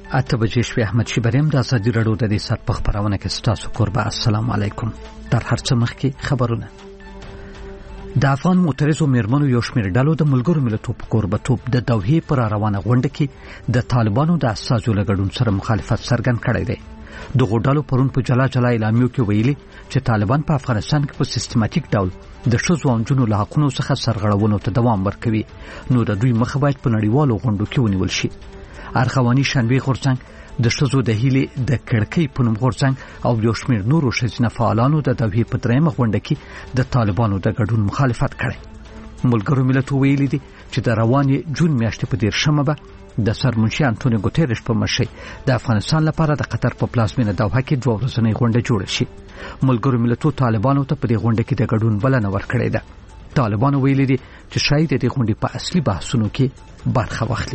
اته بجې شوې. احمد شیبریم د ازادي راډیو د دې سات په خبرونه کې ستاسو قربا. السلام علیکم. در هر څه مخکې خبرونه. د افغان معترضو میرمنو یو شمېر ډلو د ملګرو ملتونو په قربتوب د دوحې پر روانه غونډه کې د طالبانو د اساسو لګډون سره مخالفت څرګند کړی دی. دغه ډلو پرون په جلا جلا اعلامیو کې ویلي چې طالبان په افغانستان کې په سیستماتیک ډول د ښځو او نجونو له حقونو څخه سرغړونو ته دوام ورکوي، نو د دوی مخه باید په نړیوالو غونډو کې ونیول شي. ارغواني شنبه غورځنګ د ښځو د هیلې د کړکۍ په نوم غورځنګ او یو شمېر نورو ښځینه فعالانو د دوحې په درېیمه غونډه کې د طالبانو د ګډون مخالفت کړی. ملګرو ملتونو ویلي دي چې د روانې جون میاشتې په 13مه به د سرمنشي انټونیو ګوتيريش په مشرۍ د افغانستان لپاره د قطر په پلازمینه دوحه کې 2 ورځنۍ غونډه جوړه شي. ملګرو ملتونو طالبانو ته په دې غونډه کې د ګډون بلنه ورکړې ده. طالبانو ویلي دي چې شاید د غونډې په اصلي بحثونو کې برخه واخلي.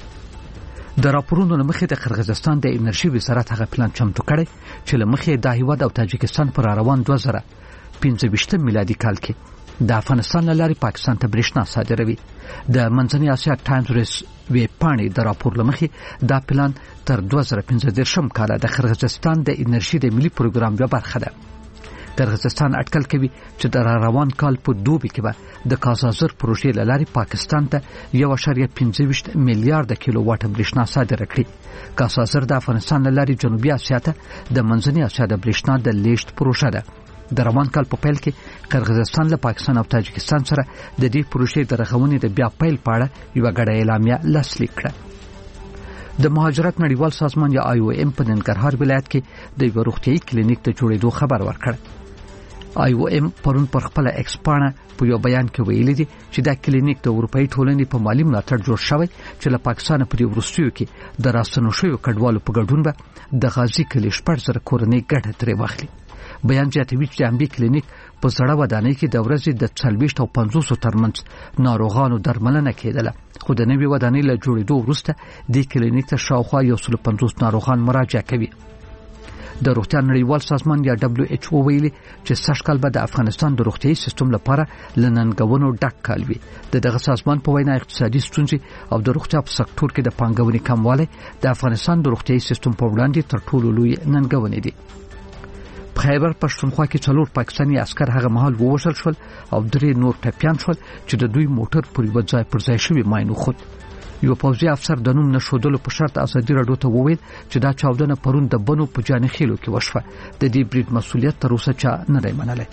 د راپورونو لمخې د قرغیزستان د انرژي وزارت هغه پلان چمتو کړی چې لمخې د هیواد او تاجکستان پر روان 2015 میلادي کال کې د افغانستان لاري پاکستان ته برېښنا صادروي. د منځنۍ اسیا ټایمز وی پاڼې د راپور لمخې دا پلان تر 2015 کال د قرغیزستان د انرژي د ملي پروګرام یوه برخه ده. قرغیزستان اټکل کوي چې د روان کال په دوبي کې به د کازازر پروژې لاري پاکستان ته 1.25 میلیارډ کیلو واټ برېښنا صادره کړي. کازازر د افغانستان لاري جنوبي اسیا ته د منځنۍ اسیا د برېښنا د لیږد پروژه ده. د روان کال په پیل کې قرغیزستان له پاکستان او تاجکستان سره د دې پروژې د رغونې د بیا پیل په اړه یو غړی اعلامیه لاسلیک کړه. د مهاجرت نړیوال سازمان یا IOM په ننګرهار ولایت کې د یو روغتيایي کلینیک د جوړېدو خبر ورکړ. IOM پرون پر خپل ایکس پاڼه په یو بیان کې ویلي دي چې دا کلینیک د اروپאי ټولنې په مالی ملاتړ جوړ شوی چې له پاکستان په وروستیو کې د راستنو شویو کډوالو په ګډون به د غازی کلی 14 کورنۍ ګټه ترې واخلي. بیان زیاتوي چې امبي کلینیک په زړه ودانۍ کې د ورځې د 40 او 50 ترمنځ ناروغانو درملنه کېدله، خو د نوې ودانۍ له جوړېدو وروسته د کلینیک ته شاوخوا 150 ناروغان مراجعه کوي. د روغتیا نړیوال سازمان یا WHO ویلي چې سږکال به د افغانستان د روغتیايي سیستم لپاره لننګونو ډک کال وي. دغه سازمان په وینا اقتصادي ستونزې او د روغتیا په سکتور کې د پانګونې کموالی د افغانستان د روغتیايي سیستم په وړاندې تر ټولو لوی ننګونې دي. په خیبر پښتونخوا کې 4 پاکستاني عسكر هغه مهال ووژل شول او 3 نور ټپيان شول چې د دوی موټر پر یو ځای پر ځای شوی ماینو خود. یو پوځي افسر د نوم نشودلو په شرط ازادي راډیو ته وویل چې دا چاودنه پرون د بنو په جانخیلو کې وشوه. د دې بریډ مسؤلیت تر اوسه چا نه دی منلی.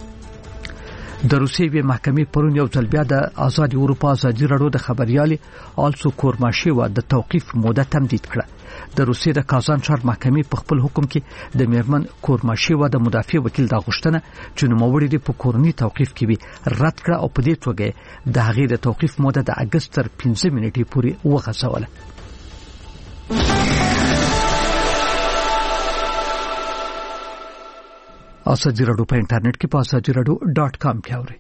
د روسیې محکمې پرون یو ځل بیا د آزاد اروپا ازادي راډیو د خبريالي آلسو کورماشیوا د توقیف موده تمدید کړه. د روسیې د کازان ښار محکمې په خپل حکم کې د میرمن کورماشیوا د مدافع وکیل د غوښتنه چې نوموړي د کورنۍ توقیف کې وي رد کړه او په دې توګه د هغې د توقیف موده د اگست تر 15 منټې پورې وغځوله. ازادي راډیو په انټرنیټ کې په azadiراdio.com کې اورئ.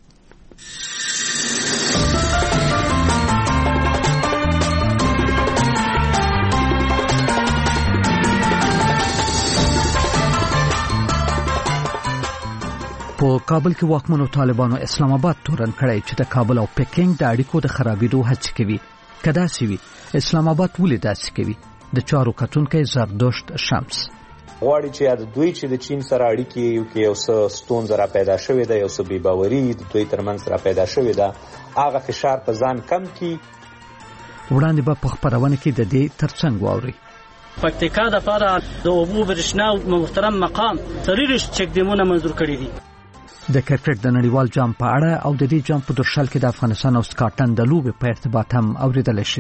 په کابل کې واکمنو طالبانو اسلام آباد تورن کړی چې د کابل او پکینګ د اړیکو د خرابېدو هڅه کوي. کدا سوي اسلام آباد ولې داسې کوي؟ د چارو کتونکو زردشت شمس غواړي چې د دوی چې د چین سره اړیکې یو کې یو څه ستونزه را پیدا شوې ده، یو څه بې باوري د دوی ترمنځ را پیدا شوې ده، هغه فشار په ځان کم کړي. وړاندې به په خبرونه کې د دې ترڅنګ واوري. پکتیکا د لپاره د اوبو برېښنا محترم مقام 3 چک ډیمونه منظور کړي دي. د کرکټ د نړیوال جام په اړه او د دې جام په درشل کې د افغانستان او سکاټلند د لوبې په ارتباط هم اوریدل شي.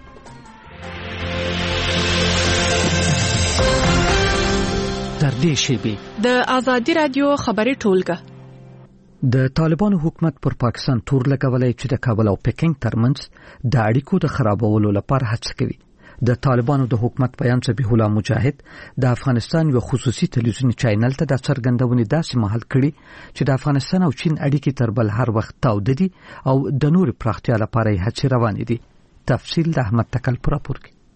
تر دې شی د ازادي رادیو خبري ټولګه د طالبانو حکومت پر پاکستان تور لګولای چې د کابل او پکینګ ترمنځ د اړیکو د خرابولو لپاره هڅه کوي. د طالبانو د حکومت بیان ذبیح الله مجاهد د افغانستان یو خصوصي تلویزیونی چینل ته د څرګندونې داسې محل کړي چې د افغانستان او چین اړیکې تر بل هر وخت تاوده دي او د نور پراختیا لپاره هڅې روانې دي. تفصیل د احمد تکل پر راپور کې.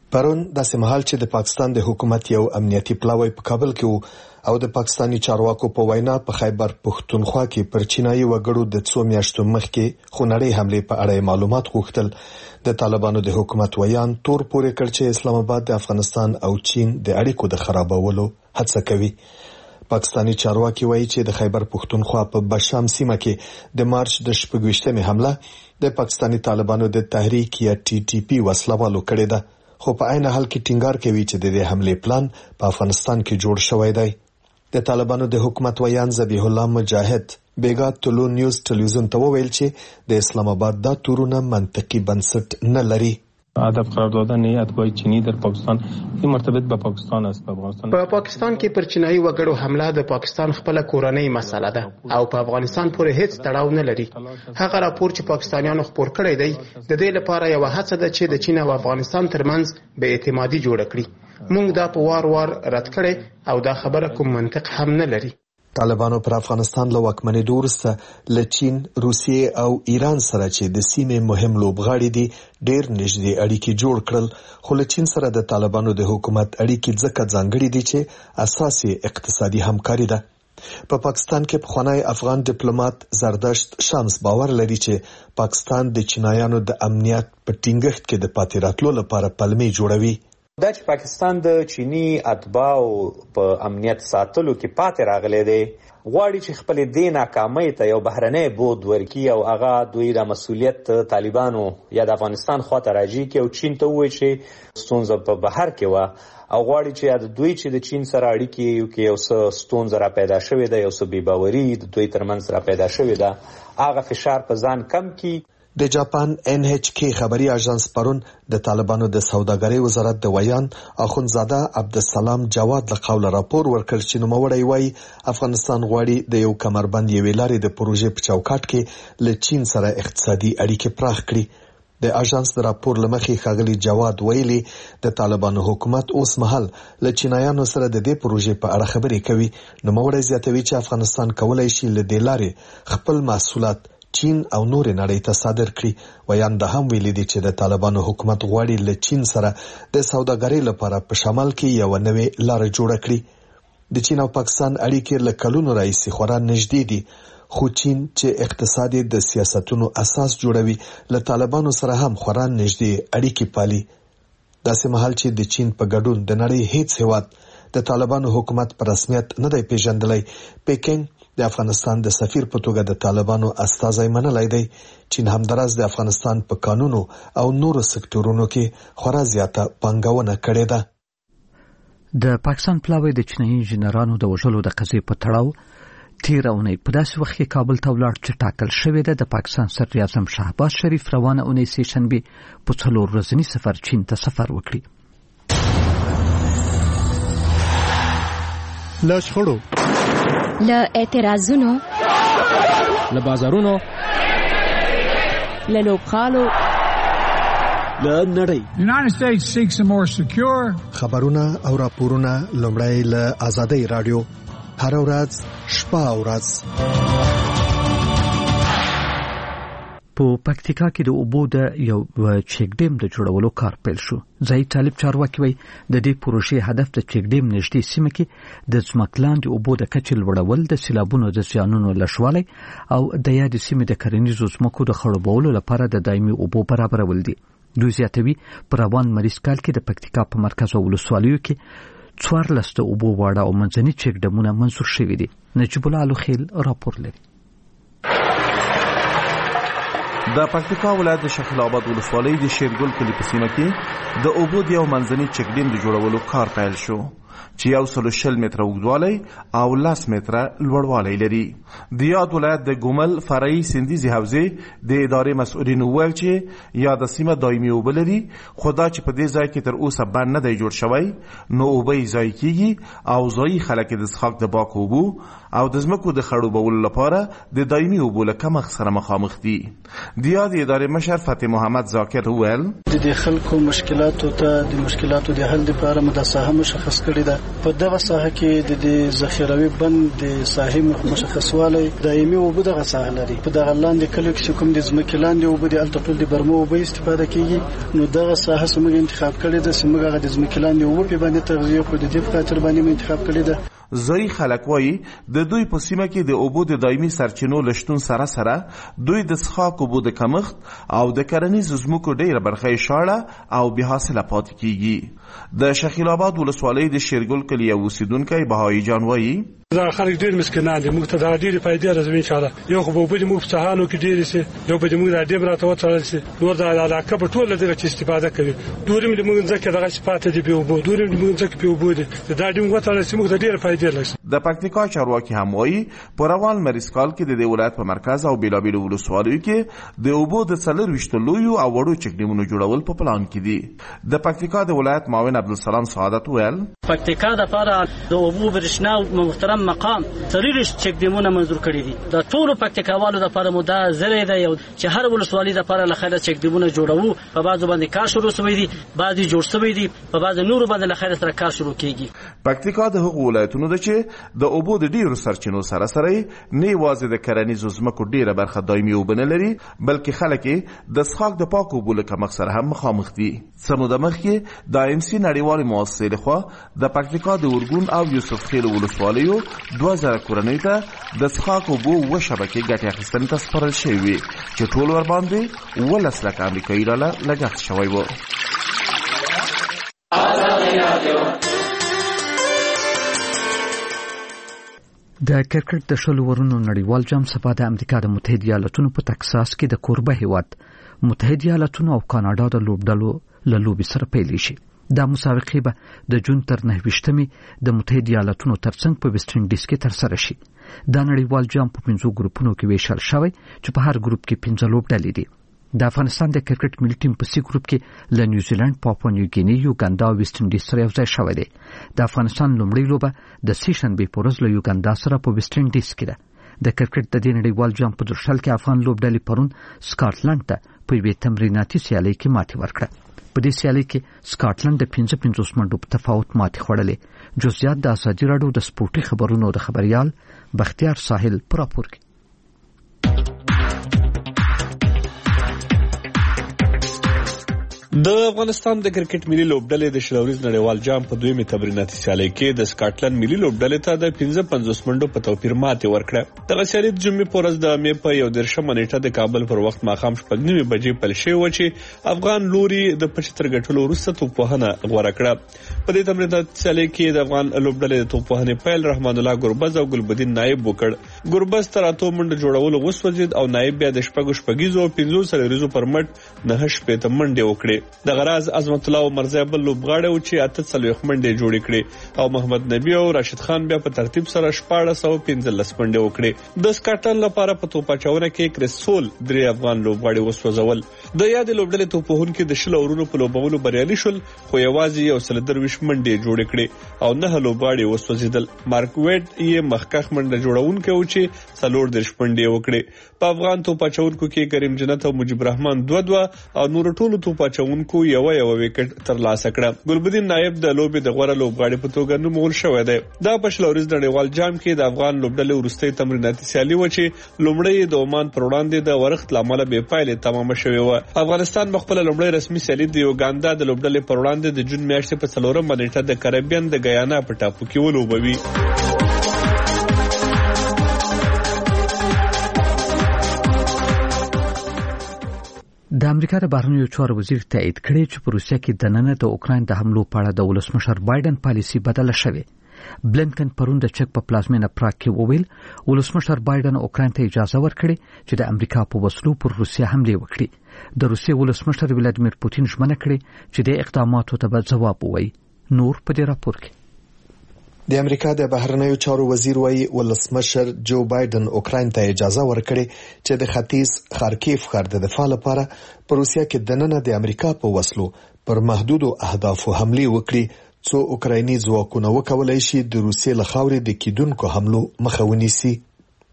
پرون داسې مهال چې د پاکستان د حکومت یو امنیتي پلاوی په کابل کې وو او د پاکستاني چارواکو په وینا په خیبر پښتونخوا کې پر چینایي وګړو د 2 میاشتو مخکې خونړۍ حمله په اړه معلومات غوښتل، د طالبانو د حکومت ویان تور پورې کړ چې اسلام آباد د افغانستان او چین د اړیکو د خرابولو هڅه کوي. پاکستاني چارواکي وایي چې د خیبر پښتونخوا په بشام سیمه کې د مارچ د 26مې حمله د پاکستاني طالبانو د تحریک یا TTP وسلوالو کړې ده، خو په عین حال کې ټینګار کوي چې د دې حمله پلان په افغانستان کې جوړ شوی دی. د طالبانو د حکومت ویان ذبیح الله مجاهد بیګا طلوع نیوز ټلویزیون ته وویل چې د اسلام آباد دا تورونه منطقي بنسټ نه لري. هدف قرار دادن اتباع چینی در پاکستان این مرتبط به پاکستان است. په پاکستان کې پر چینایي وګړو حمله د پاکستان خپل کورنۍ مسله ده او په افغانستان پورې هیڅ تړاو نه لري. هغه راپور چې پاکستانیانو خپور کړی دی د دې لپاره یو هڅه ده چې د چین او افغانستان ترمنځ به اعتمادي جوړ کړي. موږ دا په وار رد کړي او دا خبره کوم منطق هم نه لري. طالبانو پر افغانستان له واکمنۍ وروسته له چین، روسیې او ایران سره چې د سیمې مهم لوبغاړي دي ډېر نږدې اړیکې جوړ کړل، خو له چین سره د طالبانو د حکومت اړیکې ځکه ځانګړي دي چې اساس یې اقتصادي همکاري ده. په پاکستان کې پخوانی افغان ډیپلوماټ زردشت شمس باور لري چې پاکستان د چینایانو د امنیت په ټینګښت کې د پاتې راتلو لپاره پلمې جوړوي. دا چې پاکستان د چینی اتباعو په امنیت ساتلو کې پاتې راغلی دی، غواړي چې خپل دې ناکامۍ ته یو بهرنی بود ورکړي او هغه دوی د مسؤلیت طالبانو یا د افغانستان خواته راجي کړي او چین ته ووایي چې ستونزه په بهر کې وه او غواړي چې دوی چې د چین سره اړیکې یو څه ستونزه را پیدا شوې ده، یو څه بېباوري د دوی ترمنځ را پیدا شوې ده، هغه فشار په ځان کم کړي. د جاپان NHK خبري اژانس پرون د طالبانو د سوداګرۍ وزارت د ویان اخوندزاده عبدالسلام جواد له قوله راپور ورکړ چې نوموړی وایي افغانستان غواړي د یو کمربند یوې لارې د پروژې په چوکاټ کې له چین سره اقتصادي اړیکې پراخ کړي. د اژانس د راپور لمخې ښاغلي جواد ویلي د طالبانو حکومت اوس مهال له چینایانو سره د دې پروژې په اړه خبرې کوي. نوموړی زیاتوي چې افغانستان کولای شي له دې لارې خپل محصولات چین او نور نړۍ ته صادر کړي. ویان د هم ویلي دي چې د طالبانو حکومت غواړي له چین سره د سوداګرۍ لپاره په شمال کې یو نوې لار جوړه کړي. د چین او پاکستان اړیکې له کلونو راهیسې خورا نږدې دي، خو چین چې اقتصادي د سیاستونو اساس جوړوي له طالبانو سره هم خورا نږدې اړیکې پالي. داسې مهال چې د چین په ګډون د نړۍ هیڅ هیواد د طالبانو حکومت په رسمیت نه دی پیژندلی، پیکینګ د افغانستان د سفیر په توګه د طالبانو استازی منلی دی. چین همداراز د افغانستان په قانونو او نورو سکتورونو کې خورا زیاته پانګونه کړې ده. د پاکستان پلاوی د چینایي انجینرانو د وژلو د قضیې په تړاو تیر اونۍ په داسې وخت کې کابل ته ولاړ چې ټاکل شوې ده د پاکستان صدر اعظم شهباز شریف روانه اونۍ سه شنبه په 4 ورځني سفر چین ته سفر وکړي. له شخړو، له اعتراضونو، له بازارونو، له لوبغالو، له نړۍ. United States seeks a more secure. خبرونه او راپورونه لومړی له آزادۍ رادیو هر ورځ شپه او ورځ. په پکتیکا کې د اوبو د یو چیک ډیم د جوړولو کار پیل شو. ځای طالب چارواکي وایي د دې پروژې هدف د چیک ډیم نږدې سیمه کې د ځمکلاندې اوبو د کچې لوړول، د سیلابونو د زیانونو لږوالی او د یادې سیمې د کرنیزو ځمکو د خړوبولو لپاره د دایمي اوبو برابرول دي. دوی زیاتوي په روان مریض کال کې د پکتیکا په مرکز او ولسوالیو کې 14 د اوبو واړه او منځني چیک ډیمونه منظور شوي دي. نجیب الله الوخیل راپور لري. د پکتیکا ولایت د شیخ العباد ولسوالۍ د شیرګل کلي په سیمه کې د اوبو د یو منځني چک ډیم د جوړولو کار پیل شو چې 120 متره اوږدوالی او 10 متره لوړوالی لري. د یاد ولایت د ګومل فرعي سندیزي حوزې د ادارې مسؤلین وویل چې یاده سیمه دایمي اوبه لري، خو دا چې په دې ځای کې تر اوسه بند نه دی جوړ شوی نو اوبه یې ضایع کیږي او ځایي خلک د څښاک د پاکو اوبو او د ځمکو د خړوبولو لپاره د دایمي اوبو له کمښت سره مخامخ دي. د یاد ادارې مشر فتح محمد ذاکر وویل د خلکو مشکلاتو ته د مشکلاتو د حل لپاره مدساهم مشخص کړي کړې ده. په دغه ساحه کې د ذخیروي بند د ساحې مشخصوالی دایمي اوبه دغه ساحه لري. په دغه لاندې کلیو کې کوم د ځمکې لاندې اوبه د الته ټول د برمو اوبه استفاده کیږي. نو دغه ساحه سمګ انتخاب کړې ده، سمګ هغه د ځمکې لاندې اوبه په باندې تغذیه کو د دې په خاطر باندې انتخاب کړې ده. ځای خلک وایي د دوی په سیمه کې د اوبو د دایمي سرچینو لشتون سره سره دوی د څښاک اوبو د کمښت او د کرنیزو ځمکو ډیره برخه یې شاړه او بې حاصله پاتې کیږي. د شخیل آباد ولسوالۍ د شیرګل کلي یو اوسیدونکی بهایی جان وایي دا خلک ډیر مسکینان دي، موږ ته دا ډیره فائدې راځي ان شاء الله. یو خو به موږ په څهانو کې ډیر سي، یو به موږ د ډیر راته وڅړل سي، نور د علاقه په ټول دغه چې استفاده کوي. دورم د موږ ځکه دغه صفات دي په وبو، دورم د موږ ځکه په وبو دي دا ډیر وڅړل سي، موږ د ډیر فائدې لري. د پکتیکا چارواکي هم وایي په روان مریسکال کې د ولایت په مرکز او بیلابیلو ولسوالیو کې د اوبو د 24 لویو او وړو چک ډیمونو جوړول په پلان کې دي. د پکتیکا د ولایت معاون عبدالسلام سعادت ویل پکتیکا د لپاره د اوبو برښنا محترم مقام 30 چک ډیمونه منظور کړي دي. د ټولو پکتیکاوالو لپاره مدا زری ده یو چې هر ولسوالۍ لپاره لخره چک ډیمونه جوړوو. په بعضو باندې کار شروع شوی دي، بعضي جوړ شوی دي، په بعضو نورو باندې لخره سره کار شروع کیږي. پکتیکا د هغو ولایتونو ده چې د اوبو د ډیرو سرچینو سره سره نه یوازې د کرنیزو ځمکو ډیره برخه دایمي اوبه نه لري، بلکې خلک د څښاک د پاکو اوبو له کمښت سره هم مخامخ دي. څه موده مخکې د IMC نړیوالې مؤسسې لخوا د پکتیکا د اورګون او یوسف خیل ولسوالیو 2000 کورنۍ ته د څښاک اوبو و شبکې ګټې اخیستنې ته سپارل شوي وي چې ټول ورباندې 12 لک امریکایي ډالر لګښت شوی و. د کرکټ د شلو ورونو نړیوال جام سبا د امریکا د متحده ایالاتونو په تکساس کې د کوربه هیواد متحده ایالاتونو او کاناډا د لوبډلو له لوبې سره پیل شي. دا مسابقې به د جون تر 9 د متحده ایالاتونو ترڅنګ په ویسټ انډیز کې ترسره شي. دا نړیوال جام په 5 ګروپونو کې ویشل شوی چې په هر ګروپ کې 15 لوبډلې دي. د افغانستان د کرکټ ملي ټیم په سی ګروپ کې له نیوزیلند، پاپوا نیو ګینی، یوګاندا او ویسټ انډیز سره یوځای شوی دی. د افغانستان لومړی لوبه د سې شنبې په ورځ له یوګاندا سره په ویسټ انډیز کې ده. د کرکټ د دې نړیوال جام په درشل کې افغان لوبډلې پرون سکاټلند ته په یوې تمریناتي سیالۍ کې ماتې ورکړه. په دې سیالۍ کې سکاټلند د 55 منډو په تفاوت ماتې خوړلې. جزئیات د ازادي راډیو د سپورتي خبرونو د خبريال بختیار ساحل پر راپور کې. د افغانستان د کرکټ ملي لوبډلې د شلوريز نړیوال جام په دویمه تمریناتي سیالۍ کې د سکاټلند ملي لوبډلې ته د 55 منډو په توپیر ماتې ورکړه. دغه سیالۍ د جمعې په ورځ د مې په 11 نیټه د کابل پر وخت ماښام 9:30 بجې پیل شوی و چې افغان لوري د 75 ګټلو وروسته توپوهنه غوړه کړه. په دې تمریناتي سیالۍ کې د افغان لوبډلې د توپوهنې پیل رحمان الله ګربز او ګلبدین نایب وکړ. ګربز تر 8 منډو جوړولو وسوځید او نایب بیا د شپږیزو 15 سلیریزو پر مټ 9 منډې وکړې. د غراز عظمت الله مرزا بل لوبغاړي او چې 48 منډې جوړې کړې او محمد نبی او راشد خان بیا په ترتیب سره 1415 منډې وکړې. د سکاټلند لپاره په توپاچونه کې کریسول 3 افغان لوبغاړي وسوځول. د یاد لوبډلې توپوهونکو د شل اورونو په لوبولو بریالي شول، خو یوازې یو سل درویش منډې جوړې کړې او 9 لوبغاړي وسوځیدل. مارک ویډ یې مخکخ منډه جوړونکو چې 14 منډې وکړې. په افغان توپاچونکو کې کریم جنت او مجيب الرحمن 2-2 او نور ټولو توپاچونکو یو وکټ ترلاسه کړه. ګلبدین نایب د لوبې د غوړه لوبغاړي په توګه نومول شوی دی. دا په شلوريز نړیوال جام کې د افغان لوبډلې وروستۍ تمریناتي سیالي و چې لومړی د عمان پر وړاندې د ورښت لامل به پایله تمام شوی و. افغانستان خپل لومړی رسمي سیالي د یوګاندا د لوبډلې پر وړاندې د جون میاشتې په 4 نیټه د کریبین د غیانا په ټاپو کې ولوبوي. د امریکا د بهرنیو چارو وزیر تایید کړی چې په روسیه کې د نن د اوکراین د حملو په اړه د ولسمشر بایدن پالیسی بدله شوه. بلنکن پرون د چک په پلازمینه پراګ کې وویل ولسمشر بایدن اوکراین ته اجازه ورکړي چې د امریکا په وسلو پر روسیه حمله وکړي. د روسیې ولسمشر ولادیمیر پوتین ژمنه کړې چې د اقداماتو ته به ځواب ووایي. نور په دې راپور کې د امریکا د بهرنیو چارو وزیر وایي ولسمشر جو بایدن اوکراین ته اجازه ورکړي چې د ختیځ خارکیف ښار د دفاع لپاره په روسیه کې د نن د امریکا په وسلو پر محدودو اهدافو حمله وکړي څو اوکرایني ځواکونه وکولای شي د روسیې له خاورې د کیدونکو حملو مخه ونیسي.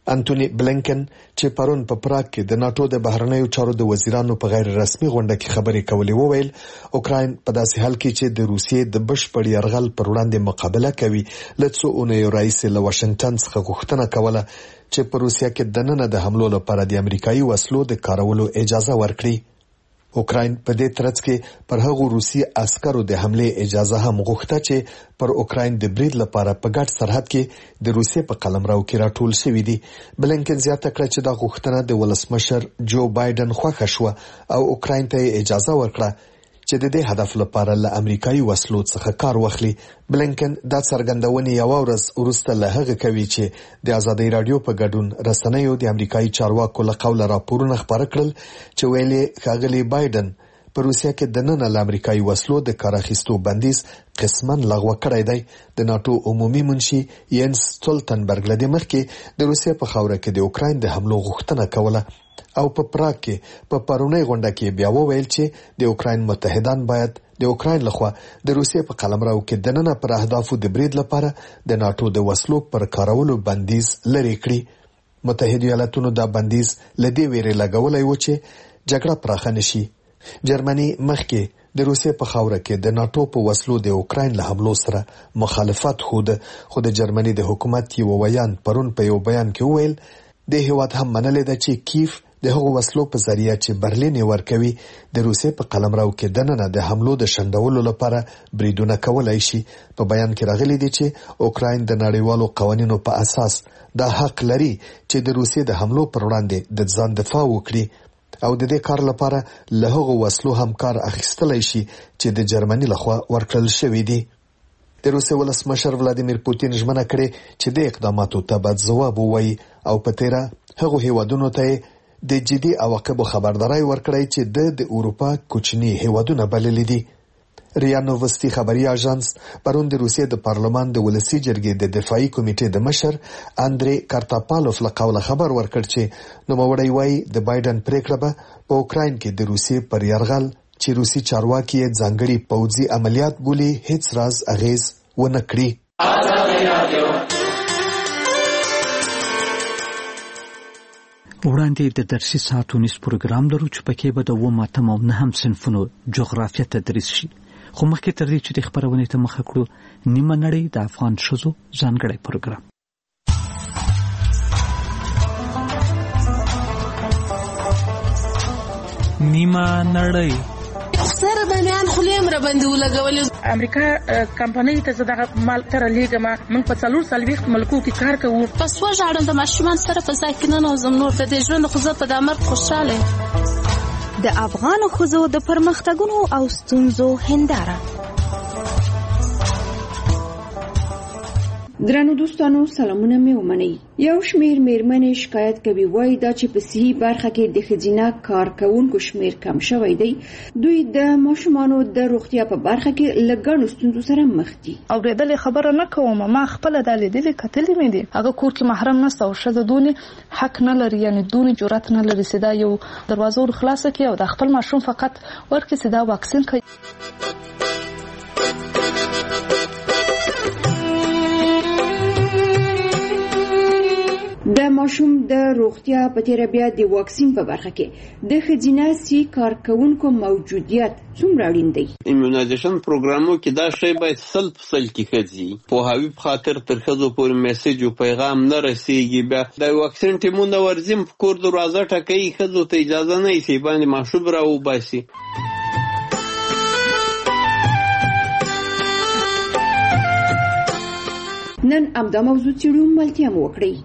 انټونی بلینکن چې پرون په پراګ کې د ناتو د بهرنیو چارو د وزیرانو په غیر رسمي غونډه کې خبرې کولې وویل اوکراین په داسې حال کې چې د روسیې د بشپړ یرغل پر وړاندې مقابله کوي لڅو اونیو رئیس له واشنگټن څخه غوښتنه کوله چې په روسیه کې دننه د حملو لپاره د امریکایي وسلو د کارولو اجازه ورکړي. اوکراین په دې ترڅ کې پر هغو روسي عسکرو د حمله اجازه هم غوښته چې پر اوکراین د برید لپاره په ګډ سرحد کې د روسیې په قلمرو کې راټول شوی دي. بلینکن زیاته کړه چې دا غوښتنه د ولسمشر جو بایدن خوښه شو او اوکراین ته اجازه ورکړه چې د دې هدف لپاره له امریکایي وسلو څخه کار واخلي. بلینکن دا څرګندونه یو ورځ وروسته له هغه کوي چې د ازادي رادیو په ګډون رسنیو د امریکایي چارواکو له قوله راپورونه خبره کړل چې ویلي ښاغلي بایدن په روسیه کې د نن له امریکایي وسلو د کار اخیستو بندیز قسمن لغوه کړی دی. د ناتو عمومي منشي ینس ستولتنبرګ له دې مخکې د روسیې په خاوره کې د اوکراین د حملو غوښتنه کوله او په پراګ کې په پرونی غونډه کې بیا وویل چې د اوکراین متحدان باید د اوکراین لخوا د روسیې په قلمرو کې د نن پر اهدافو د برید لپاره د ناتو د وسلو پر کارولو بندیز لري کړی. متحده ایالاتونو دا بندیز لدی ویری لګولای و چې جګړه پراخه نشي. جرمني مخکې د روسیې په خاوره کې د ناتو په وسلو د اوکراین له حملو سره مخالفت خو د جرمني د حکومت یو ویان پرون په یو بیان کې وویل د هیواد هم منلې ده چې کیف د هغو وسلو په ذریعہ چې برلین ورکوي د روسیې په قلمرو کې دننه د حملو د شندولو لپاره بریدونه کولای شي. په بیان کې راغلي دي چې اوکراین د نړیوالو قوانینو په اساس دا حق لري چې د روسیې د حملو پر وړاندې د ځان دفاع وکړي او د دې کار لپاره له هغو وسلو هم کار اخیستلای شي چې د جرمني لخوا ورکړل شوی دي. د روسیې ولسمشر ولادیمیر پوتین ژمنه کړې چې د اقداماتو ته باید ځواب ووایي او په تیره هغو هیوادونو ته د جدي عواقبو خبرداري ورکړی چې د اروپا کوچني هیوادونه بللي دي. ریا نووستي خبري اژانس پرون د روسیې د پارلمان د ولسی جرګې د دفاعي کمیټې د مشر اندري کارتاپالوف له قوله خبر ورکړ چې نوموړی وایي د بایدن پریکړه به په اوکراین کې د روسیې پر یرغل چې روسي چارواکي ځانګړي پوځي عملیات بولي هیڅ راز اغیز ونه کړي. وړاندې د درسي ساعتونیز پروګرام لرو چې پکې به د 9 او 9 صنفونو جغرافیه تدریس شي. خو مخکې تر دې چې د خبرونه ته مخه کړو نیمه نړۍ د افغان ښځو ځانګړی پروګرام. نیمه نړۍ سره د میان خلیم را باندې ولګول. امریکا کمپنۍ ته زده مال تر لیګما من په 440 ملکو کې کار کوو. پس وژاړم د ماشومان سره په ځای کې نه نوزم نور د ژوند خو زه په دامر خوشاله. د افغان ښځو د پرمختګونو او ستونزو هنداره. درنو دوستانو سلامونه مې ومنئ. یو شمیر میرمنې شکایت کوي وایي دا چې په صحي برخه کې د ښځینه کارکوونکو شمیر کم شوی دی. دوی د ماشومانو د روغتیا په برخه کې له ګڼو ستونزو سره مخ دي. اورېدلې خبره نه کوم، ما خپل د لیدلې کتلې مې دي. هغه کور کې محرم نشته او ښځه دونې حق نه لري، یعنی دونې جرأت نه لري چې دا یو دروازه ور خلاصه کړي او د خپل ماشوم فقط ورکړي چې دا واکسین کوي. د ماشوم د روغتیا په تیر بیا د واکسین په برخه کې د ښځینه سي کارکوونکو موجودیت څومره اړین دی؟ ایمونایزیشن پروګرامو کې دا شی باید 100% کې ښځي په هاوی په خاطر تر ښځو پورې میسج او پیغام نه رسیږي. بیا د واکسین ټیمونه ورزم په کور دروازه ټکوي، ښځو ته اجازه نه یې باندې ماشوم راو باسي. نن امدا موضوع چیرو ملتیا مو وکړي.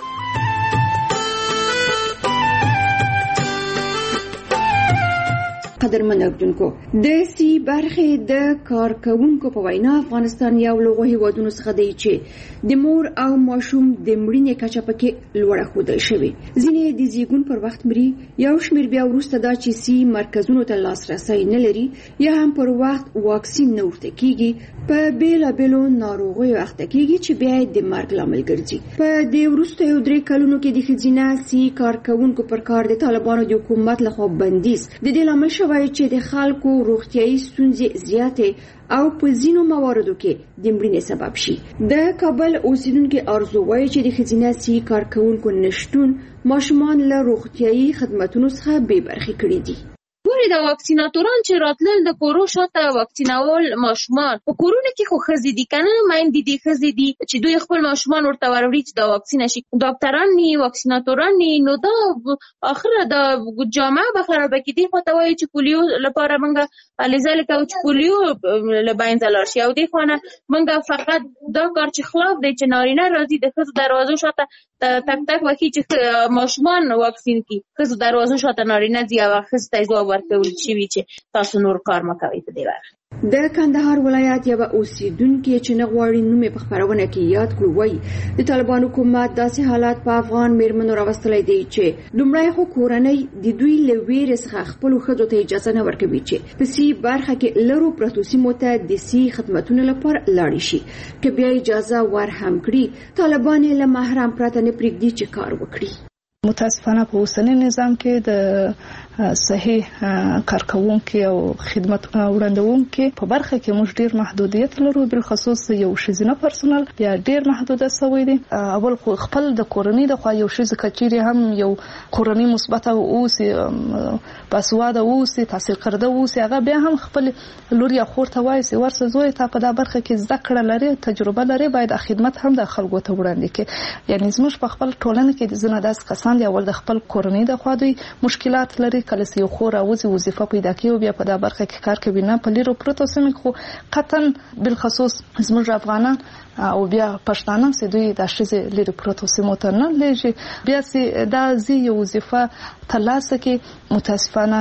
قدرمن اوریدونکو، د سی برخه د کارکوونکو په وینا افغانستان یو له هیوادونو څخه دی چې د مور او ماشوم د مړینې کچه پکې لوړه ښودل شوې. ځینې د زیږون پر وخت مري، یو شمیر بیا وروسته دا چې سی مرکزونو ته لاسرسي نه لري یا هم پر وخت واکسین نه ورته کیږي. په بیلابیلو ناروغیو اخته کیږي چې بیا د مرګ لامل ګرځي. په دې وروسته یو 3 کلونو کې د ښځینه سی کارکوونکو پر کار د طالبانو د حکومت لخوا بندیز د دې لامل شوی وایي چې د خلکو روغتیايي ستونزې زیاتې او په ځینو مواردو کې د مړینې سبب شي. د کابل اوسیدونکو ارزو وایي چې د ښځینه صحي کارکوونکو نشتون ماشومان له روغتیايي خدماتو څخه بې برخې کړي دي. ګورې د واکسیناتوران چې راتلل د کورو شاته واکسینول ماشومان په کورونه کې خو ښځې دي که نه میندې دي ښځې دي چې دوی خپل ماشومان ورته وروړي چې دا واکسینه شي. ډاکټران ني واکسیناتوران ني نو دا اخره د جامعه به خرابه کېدي خواته وایي چې پولیو لپاره موږ هلې ځلې کوو چې پولیو له منځه لاړ شي او دې خوا نه موږ فقط دا کار چې خلاف دی چې نارینه راځي د ښځو دروازو شاته تک تک وکړي چې ماشومان واکسین کړي. ښځو دروازو شاته نارینه ځي او ښځو ته یې ځواب ورکول شوي چې تاسو نور کار مه کوئ په دې برخه. د کندهار ولایت یوه اوسیدونکې چې نه غواړي نوم یې په خپرونه کې یاد کړو وایي د طالبانو حکومت داسې حالات په افغان میرمنو راوستلی دی چې لومړی خو کورنۍ د دوی له ویرې څخه خپلو ښځو ته اجازه نه ورکوي چې په سي برخه کې لرو پرتو سیمو ته د سي خدمتونو لپاره لاړې شي. که بیا اجازه ور هم کړي طالبان یې له محرم پرته نه پرېږدي چې کار وکړي. متاسفانه په اوسنی نظام کې د صحیح کارکوونکو او خدمت وړاندوونکو په برخه کې موږ ډیر محدودیت لرو، بل خصوص یو ښځینه پرسونل بیا ډیر محدوده شوی دی. اول خو خپل د کورنۍ د خوا یو ښځه کچيري هم یو کورنۍ مثبت اوسي باسواده اوسي تحصیل کرده اوسي هغه بیا هم خپل لور یا خور ته وایي ورسه زوی ته په دا برخه کې زده کړه لري تجربه لري باید خدمت هم د خلکو ته وړاندې کړي. یعنی زموږ په خپل ټولنه کې ځنه داس کسان دی اول د خپل کورنۍ د خوا دوی مشکلات لري کله چې یو خور او وظیفه پیدا کوي بیا په دا برخه کې کار کوي نه په لیرو پروتو سیمه خو قطعا بالخصوص زموږ افغانان او بیا پښتانه چې دوی د شې لیرو پروتو سیمه ته نه لږ بیا چې دا زی یو وظیفه ترلاسه کې متاسفانه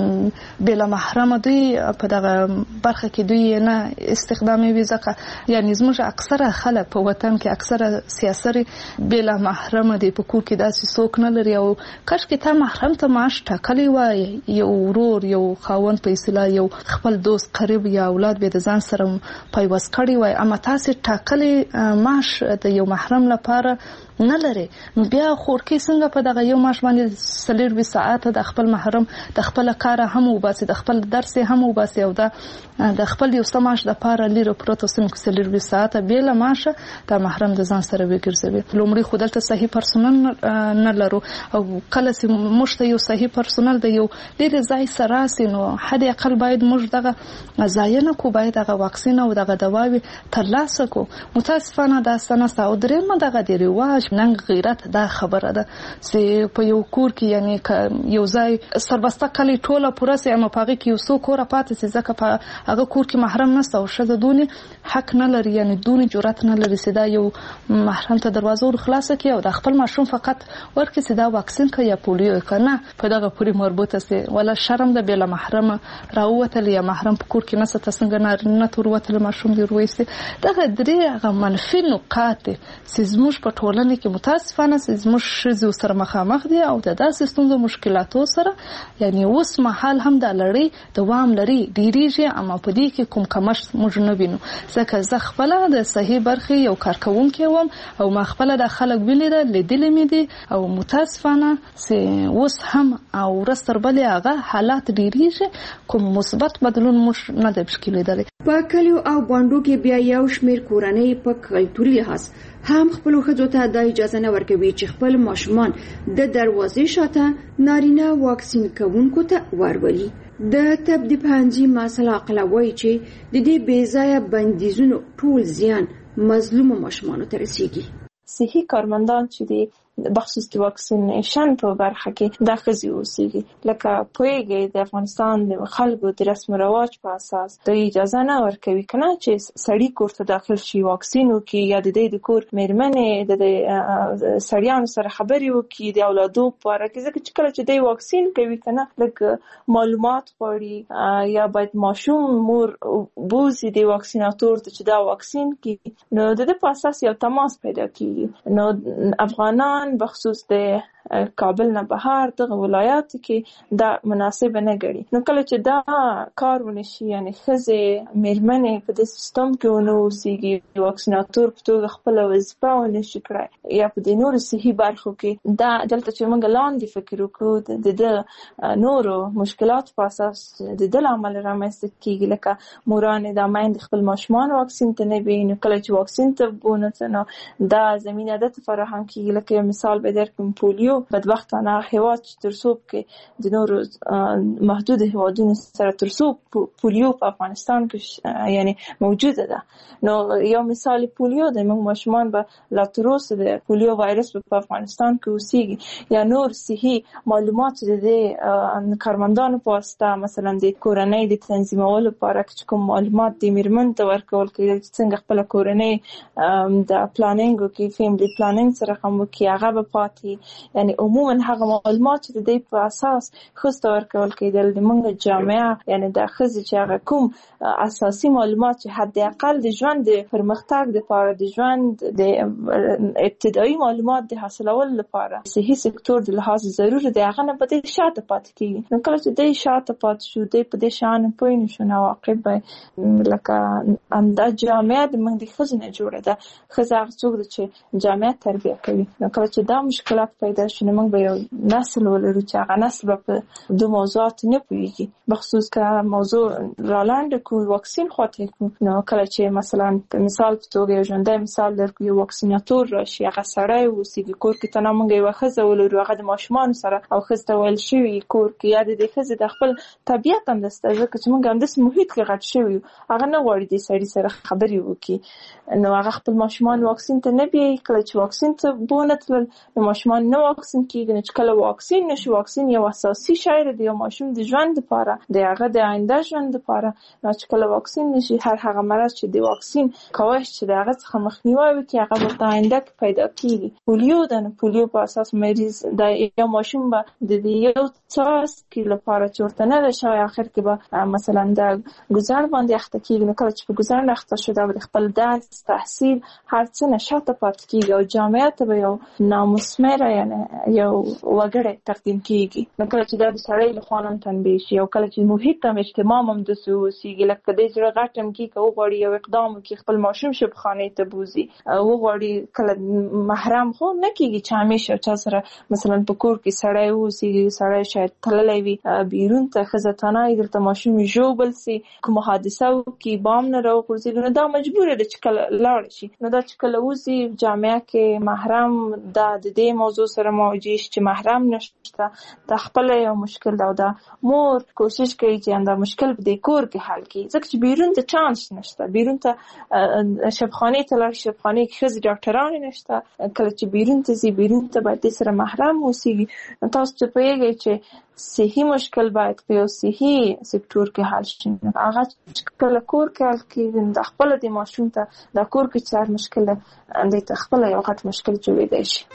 چې بلا محرم دوی په دغه برخه کې دوی نه استخدامي وي ځکه یعنی زموږ اکثره خلک په وطن کې اکثره سیاسي بلا محرم دي په کور کې داسې څوک نه لري او کاش کې تا محرم ته معاش ټاکلی وای یو ورور یو خاوند په اصطلاح یو خپل دوست قریب یا اولاد به د ځان سره پیوست کړی وای اما تاسو ټاکلی معاش د یو محرم لپاره نه لري نو بیا خورکی څنګه په دغه یو معاش باندې سلیر 20 ساعت د خپل محرم د خپل کار هم وباسي د خپل درس هم وباسي او د خپل یو سماش د پاره لیرو پروتو سم کې سلیر 20 ساعت بیل معاشه د محرم د ځان سره وګرځوي. لومړی خودلته صحیح پرسونل نه لرو او کله چې مشته یو صحیح پرسونل د یو ډیر ځای سره سينو حد اقل باید موږ دغه ځایونه کو باید دغه واکسین او دغه دواوی ترلاسه کو. متاسفانه دا سنه او درېمه دغه دی رواج نن غیرت دا خبره ده چې په یو کور کې یعنی یو ځای سربسته کلی ټوله پوره سي اما پاغي کې یو څو کور پاتې سي ځکه په هغه کور کې محرم نشته او شته دونی حق نه لري یعنی دونی جرأت نه لري چې دا یو محرم ته دروازه ور خلاصه کړي او د خپل ماشوم فقط ورکړي چې دا واکسین کوي یا پولیو کنه په دغه پوری مربوطه سي ولا شرم د بلا محرم راوته یا محرم په کور کې نسته څنګه نه تروته ماشوم دی ورويسي دغه درې منفي نقاط چې زموږ په ټولنه کې متاسفانه زموږ شذو سره مخامخ دي او د داسې ستونزو مشکلاتو سره یعنی اوس مهال هم د لړۍ دوام لري ډیریږي اما په دې کې کوم کمشت موږ نه وینو ځکه زه خپل د صحیح برخې یو کارکونکو وم او ما خپل د خلک ولیدل لیدلې مې دي او متاسفانه چې اوس هم او رستر بلې هغه حالات ډیریږي کوم مثبت بدلون موږ نه د مشکل لیدل. په کلیو او باندو کې بیا یو شمیر کورنۍ په کلتوري لحاظ هم خپل ښځو ته د اجازه نه ورکوي چې خپل ماشومان د دروازې شاته نارینه واکسین کوونکو ته ورولي. د طب د پوهنځي مسله عقلوي چې د دې بېځایه بندیزونو ټول زیان مظلوم ماشومانو ته رسیږي. صحي کارمندان چې دي بخصوص د واکسینیشن په برخه کې د ښځې اوسېږي لکه پوهیږي د افغانستان د خلکو د رسم رواج په اساس د اجازه نه ورکوي کنه چې سړی کور ته داخل شي واکسین وکړي یا د دې د کور میرمنې د سړیانو سره خبرې وکړي د اولادو په اړه کې ځکه چې کله چې د واکسین کوي کنه لکه معلومات غواړي یا باید ماشوم مور بوزي د واکسیناتور ته چې دا واکسین کوي نو د دې په اساس یو تماس پیدا کیږي. نو افغانان بخصوص د کابل نه بهر دغه ولایاتو کې دا مناسب نه ګڼي. نو کله چې دا کار ونشي یعنی ښځې میرمنې په دې سیستم کې ونه اوسېږي واکسیناتور په توګه خپله وظیفه ونشي کړی یا په دې نورو صحي برخو کې دا دلته چې موږ لاندې فکر وکړو د ده نورو مشکلاتو په اساس د ده له امله رامنځته کېږي لکه مورانې دا میندې خپل ماشومان واکسین ته نه بیایي. نو کله چې واکسین ته بونځه نو دا زمینه ده ته فراهم کېږي. لکه یو مثال به درکړم پولیو بدبختانه هېواد چې تر څو کې د نورو محدود هېوادونو سره تر څو پولیو په افغانستان کې یعنی موجوده ده. نو یو مثال پولیو د موږ ماشومان به لا تر اوسه د پولیو وایرس په افغانستان کې اوسېږي یا نور صحي معلومات د کارمندانو په واسطه مثلا د کورنۍ د تنظیمولو لپاره چې کوم معلومات د میرمن ته ورکول کېږي چې څنګه خپله کورنۍ د پلانینګ وکړي فیملی پلانینګ سره هم وکړي هغه به پاتې یعنی عموما هغه معلومات چې د دې په اساس ښځو ته ورکول کېدل د موږ جامعه یعنی د ښځې چې هغه کوم اساسي معلومات چې حد اقل د ژوند د پرمختګ لپاره د ژوند د ابتدایي معلومات د حاصلولو لپاره صحي سکتور د لحاظ ضروري دی هغه نه په دې شاته پاتې کېږي. نو کله چې دې شاته پاتې شو دې په دې شان پوه نه شو نو عواقب به لکه همدا جامعه د موږ د ښځو نه جوړه ده. ښځه هغه څوک ده چې جامعه تربیه کوي. نو کله چې دا مشکلات پیدا شي نو موږ به یو نسل ولرو چې هغه نسل به په دو موضوعات نه پوهېږي بخصوص که موضوع رالاند کړو واکسین خواته کړو. نو کله چې مثلا مثال په توګه یو ژوندی مثال درکړو یو واکسیناتور راشي هغه سړی اوسېږي کور کې ته نه موږ یوه ښځه ولرو هغه د ماشومانو سره او ښځې ته ویل شوي کور کې یا د دې ښځې د خپل طبیعت همداسې ځکه چې موږ همداسې محیط کې غټ شوي یو هغه نه غواړي دې سړي سره خبرې وکړي. نو هغه خپل ماشومان واکسین ته نه بیایي. کله چې واکسین ته بونه تلل نو ماشومان نه واکسین کېږي. نو چې کله واکسین نشي واکسین یو اساسي شی دی د یو ماشوم د ژوند لپاره د هغه د آینده ژوند لپاره. نو چې کله واکسین نشي هر هغه مرض چې د واکسین کوښښ چې د هغه څخه مخنیوی وکړي هغه ورته آینده کې پیدا کېږي. پولیو د پولیو په اساس مریض د یو ماشوم به د یو څاڅکي لپاره چې ورته نه ده شوی اخر کې به مثلا د ګزار باندې اخته کېږي. نو کله چې په ګزار نه اخته شو دا به خپل درس تحصیل هر څه نه شاته پاتې کېږي او جامعه ته به یو نامثمره یعنی یو وګړی تقدیم کېږي. نو کله چې دا د سړی له خوا هم تنبیه شي او کله چې محیط هم اجتماع هم داسې اوسېږي لکه دې زړه غټ هم کېږي که وغواړي یو اقدام وکړي خپل ماشوم شبخانې ته بوځي وغواړي کله محرم خو نه کېږي چې همیشه چا سره مثلا په کور کې سړی اوسېږي سړی شاید تللی وي بیرون ته ښځه تنهایي دلته ماشوم یې ژوبل سي کومه حادثه وکړي بام نه راوغورځېږي نو دا مجبوره ده چې کله لاړه شي. نو دا چې کله وځي جامعه کې محرم دا د دې موضوع سره مواجه شي چې محرم نشته دا خپله یو مشکل ده او دا مور کوشش کوي چې دا مشکل په دې کور کې حل کړي ځکه چې بیرون ته چانس نشته. بیرون ته شبخانې ته لاړ شبخانې کې ښځې ډاکټرانې نشته. کله چې بیرون ته ځي بیرون ته باید دې سره محرم اوسېږي. نو تاسو چې پوهېږئ چې صحي مشکل باید په یو صحي سکتور کې حل شي. هغه کله کور کې حل کېږي د خپله د ماشوم ته دا کور کې چې هر مشکل ده دې ته خپله یو غټ مشکل جوړېدی شي.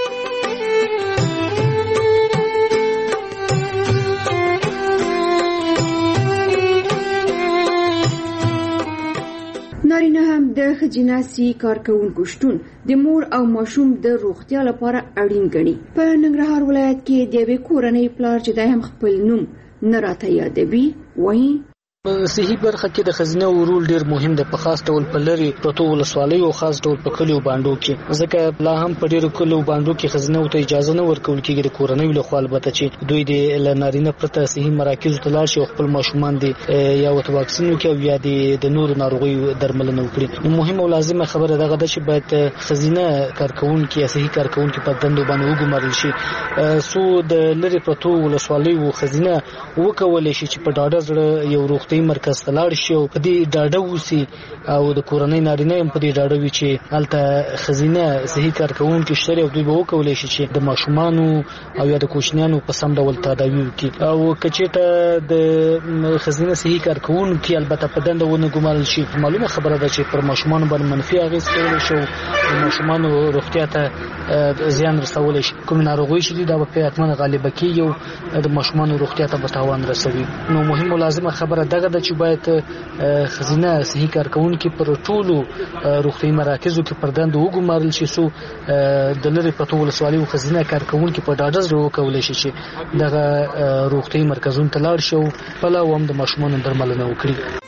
نارینه هم د ښځینه کارکوونکو شتون د مور او ماشوم د روغتیا لپاره اړین ګڼي. په ننګرهار ولایت کې د یوې کورنۍ پلار چې د هم خپل نوم نه راته یادوي وایي صحي برخه کې د ښځینه رول ډیر مهم دی په خاص ډول په لري پرتو ولسوالیو او خاص ډول په کلیو باندو کې ځکه لا هم په ډیرو کلیو باندو کې ښځینه ته اجازه نه ورکول کېږي د کورنۍ له خوا البته چې دوی د نارینه پرته صحي مراکزو ته لاړ شي او خپل ماشومان دي یا ورته واکسین وکړي او یا د نورو ناروغیو درملنه وکړي. مهمه او لازمه خبره دغه ده چې باید ښځینه کارکوونکي یا صحي کارکوونکي په دندو باندې وګمارل شي څو د لري پرتو ولسوالیو ښځینه وکولای شي چې په ډاډه زړه یو روغتي مرکز ته لاړ شي او په دې ډاډه اوسي او د کورنۍ نارینه هم په دې ډاډه وي چې هلته ښځینه صحي کارکوونکي شته او دوی به وکولی شي چې د ماشومانو او یا د کوچنیانو په سم ډول تداوي وکړي. او که چېرته د ښځینه صحي کارکوونکي البته په دنده ونه ګمارل شي معلومه خبره ده چې پر ماشومانو باندې منفي اغېز کولی شي او د ماشومانو روغتیا ته زیان رسولی شي. کومې ناروغۍ چې دي دا به حتما غالبه کېږي او د ماشومانو روغتیا ته به تاوان رسوي. نو مهم او لازمه خبره دغه دغه د چې باید خزینه صحي کارکونکو پر ټولو روغتي مراکزو کې پر دند وګمارل شي سو د لری پټو ولسوالۍ خزینه کارکونکو په ډاډه زړه وکول شي چې دغه روغتي مرکزونو ته لاړ شو په لوم د ماشومان درملنه وکړي.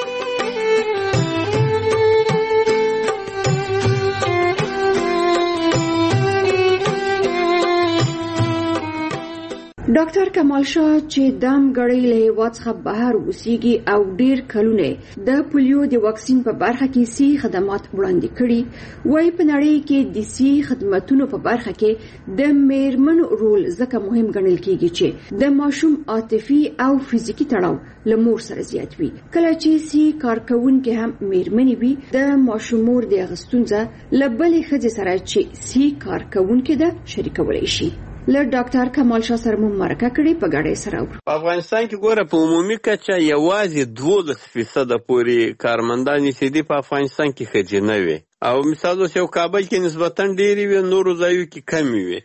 ډاکټر کمال شاه چې دام غړی له هیواد څخه بهر اوسېږي او ډیر کلونه د پولیو د واکسین په برخه کې سي خدمات وړاندې کړي وایي په نړۍ کې د سي خدماتونو په برخه کې د میرمنو رول ځکه مهم ګڼل کیږي چې د ماشوم عاطفي او فزیکی تړاو له مور سره زیات وي. کله چې سي کارکونکو هم میرمنې وي د ماشوم مور د غستونځه لبلې خځې سره چې سي کارکونکو ده شریکولای شي. له ډاکټر کمال شاه سره مرکه کړې په ګډه سره. په افغانستان کې ګوره په عمومي کچه یوازې 12% پورې کارمندانې چې دي په افغانستان کې ښځینه وي او مثال اوس یو کابل کې نسبتاً ډېرې وي نورو ځایو کې کمې وي.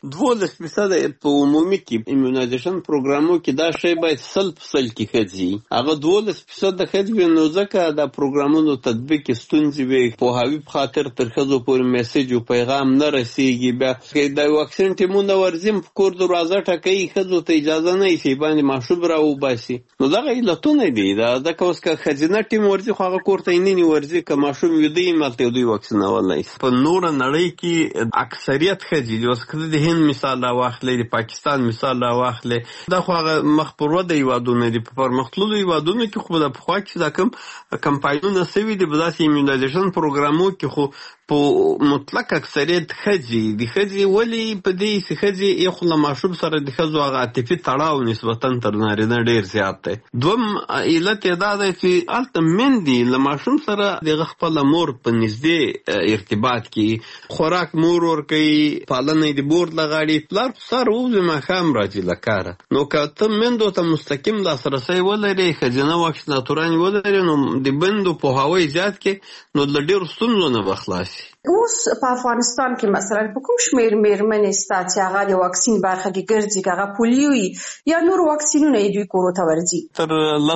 12% په عمومي کې ایمونایزیشن پروګرامو کې دا شی باید 100% کې ښځې هغه 12% ښځې وي نو ځکه د پروګرامونو تطبیق کې ستونزې وي پوهاوي په خاطر تر ښځو پورې میسیج او پیغام نه رسیږي. بیا د واکسین ټیمونه ورځي په کور دروازه ټکوي ښځو ته اجازه نه وي چې باندې ماشوم راوباسي نو دغه علتونه دي. ځکه اوس که ښځینه ټیم ورځي خو هغه کور ته یې نه ورځي که ماشوم ویده یي مالته دوی واکسین په نوره نړۍ کې اکثریت ښځې دي. اوس که د هند مثال راواخلئ د پاکستان مثال راواخلئ دا خو هغه مخ پر وده هیوادونه دي. په پرمختللو هیوادونو کې خو د پخوا کې دا کوم کمپاینونه سوي دي په داسې ایمونایزیشن پروګرامو کې خو په مطلق اکثریت ښځې دي. ښځې ولې په دې چې ښځې یو خو له ماشوم سره د ښځو هغه عاطفي تړاو نسبتاً تر نارینه ډېر زیات دی. دوم علت یې دا دی چې هلته میندې له ماشوم سره د هغه خپله مور په نږدې ارتباط کې خوراک مور ورکوي پالنه د مور له غاړې پلار خو سهار ووځي ماښام راځي له کاره نو که ته میندو ته مستقیم لاسرسی ولري ښځینه واکسیناتورانې ولري نو د میندو پوهاوی زیات کړي نو له ډېرو ستونزو نه به خلاص شي. اوس په افغانستان کې مثلا په کوم شمیر میرمنې ستا چې هغه د واکسین برخه کې ګرځي که هغه پولیو وي یا نور واکسینونه یې دوی کورو ته ورځي؟ تر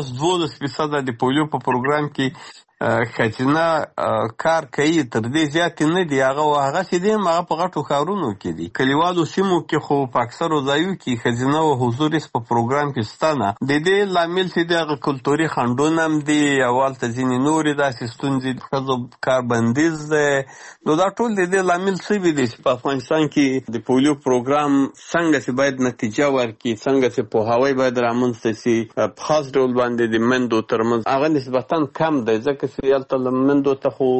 10-12% د پولیو په پروګرام کې ښځینه کار کوي تر دې زیاتې نه دي. هغه چې دي هغه په غټو ښارونو کې دي. کلیوالو سیمو کې خو په اکثرو ځایو کې ښځینه او حضور په پروګرام کې شته نه. د دې لامل چې دی هغه کلتوري خنډونه هم دي او هلته ځینې نورې داسې ستونزې د ښځو کار بندیز دی نو دا ټول د دې لامل شوي دي چې په افغانستان کې د پولیو پروګرام څنګه چې باید نتیجه ورکړي څنګه چې پوهاوی باید رامنځته شي په خاص ډول باندې د میندو ترمنځ هغه نسبتاً کم دی ځکه یالته لمندو ته خو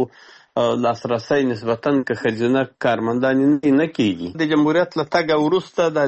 لاسرسی نسبتاً که ښځینه کارمندانې نه کیږي. د جمهوریت له تګه وروسته د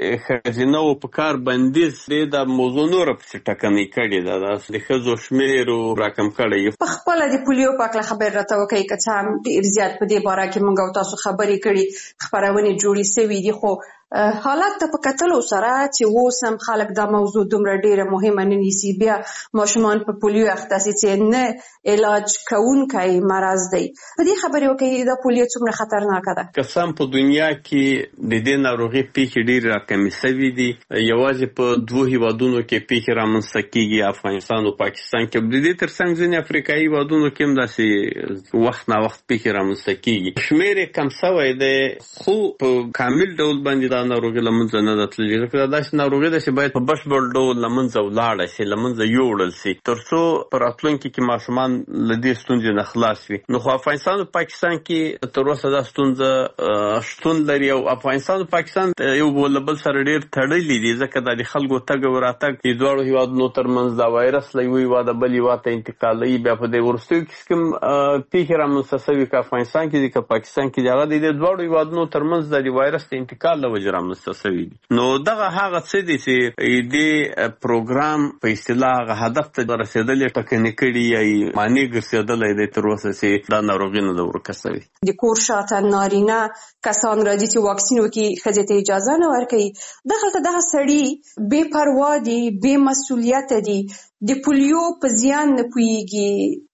ښځینهو په کار بندیز د موضوع نوره پسې ټکنۍ کړې ده د ښځو شمېر راکم کړی. په خپله د پولیو په هکله خبرې راته وکړئ که څه هم ډېر زیات په دې باره کې موږ او تاسو خبرې کړي خپرونې جوړې سوي دي خو حالت ته په کتلو سره چې اوس هم خلک دا موضوع دومره ډیره مهمه نه نیسي بیا ماشومان په پولیو اخته سي چې نه علاج کوونکی مرض دی. په دې خبرې وکړئ دا پولیو څومره خطرناکه ده؟ که څه هم په دنیا کې د دې ناروغۍ پیښې ډېرې راکمې سوي دي یوازې په 2 هیوادونو کې پیښې رامنځته کېږي افغانستان او پاکستان کې. د دې تر څنګ ځینې افریقایي هیوادونو کې هم داسې وخت ناوخت پیښې رامنځته کېږي. شمېر یې کم سوی دی خو په کامل ډول باندې ناروغي لمنځه نه ده تللې ځکه دا داسې ناروغي ده چې باید په بشپړ ډول لمنځه ولاړه شي لمنځه یوړل شي تر څو په راتلونکي کې ماشومان له دې ستونزې نه خلاص وي. نو خو افغانستان او پاکستان کې تر اوسه دا ستونزه شتون لري او افغانستان او پاکستان یو له بل سره ډېر تړلي دي ځکه دا د خلکو تګ او راتګ د دواړو هیوادونو ترمنځ دا وایرس له یوه هیواده بل هیواد ته انتقالوي. بیا په دې وروستیو کې کوم پیښې رامنځته سوي که افغانستان کې دي که پاکستان کې دي هغه د دې دواړو هیوادونو ترمنځ د وایرس د انتقال له وجې رامنځته سوي دي. نو دغه هغه څه دي چې دې پروګرام په اصطلاح هغه هدف ته رسېدلې ټکنۍ کړي یا معنی ګرځېدلی دی تر اوسه چې دا ناروغي نه ده ورکه سوې. د کور شاته نارینه کسان راځي چې واکسین وکړي ښځې ته اجازه نه ورکوي. دغه سړي بې پروا دي بې مسؤلیته دي د پولیو په زیان نه پوهېږي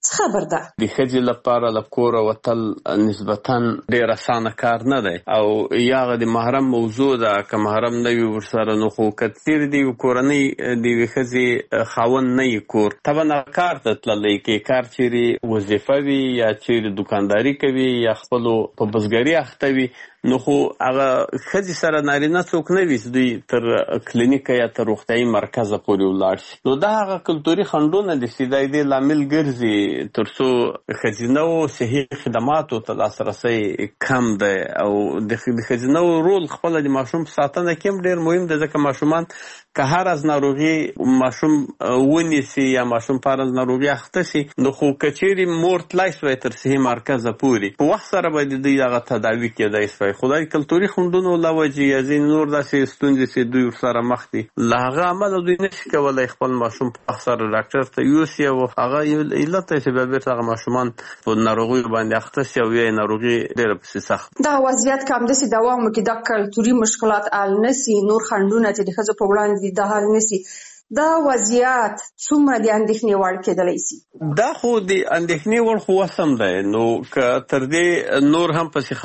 څه خبر ده؟ د ښځې لپاره له کوره وتل نسبتاً ډېر اسانه کار نه دی او یا هغه د محرم موضوع ده. که محرم نه وي ورسره نو خو که چیرې د یوې کورنۍ د یوې ښځې خاوند نه وي کور طبعا هغه کار ته تللی کې کار چیرې وظیفه وي یا چیرې دوکانداري کوي یا خپلو په بزګري اخته وي نو خو هغه ښځې سره نارینه څوک نه وي چې دوی تر کلینیکه یا تر روغتیایي مرکزه پورې ولاړ شي. نو دا هغه کلتوري خنډونه دي چې دا د دې لامل ګرځي تر څو ښځینهو صحي خدماتو ته لاسرسی کم دی او د ښځینهو رول خپله د ماشوم په ساتنه کې هم ډېر مهم دی ځکه ماشومان که هر از ناروغي ماشوم ونیسي یا ماشوم په هر از ناروغي اخته شي نو خو که چیرې مور تلای سوی تر صحي مرکزه پورې په وخت سره به د دوی هغه تداوي کېدای سوی. خو دا کلتوري خنډونو له وجې یا ځینې نور داسې ستونزې چې دوی ورسره مخ دي له هغه امله دوی نشي کولی خپل ماشوم په وخت سره ډاکټر ته یوسي او هغه یو علت دی چې بیا بیرته هغه ماشومان په ناروغیو باندې اخته شي او یا یې ناروغي ډېره پسې سخت. دا وضعیت که همداسې دوام وکړي دا کلتوري مشکلات حل نه سي نور خنډونه چې د ښځو په وړاندې دا حل نه سي دا وضعیت څومره د اندېښنې وړ کېدلی سي؟ دا خو د اندېښنې وړ خو وسم دی نو که تر دې نور هم پسې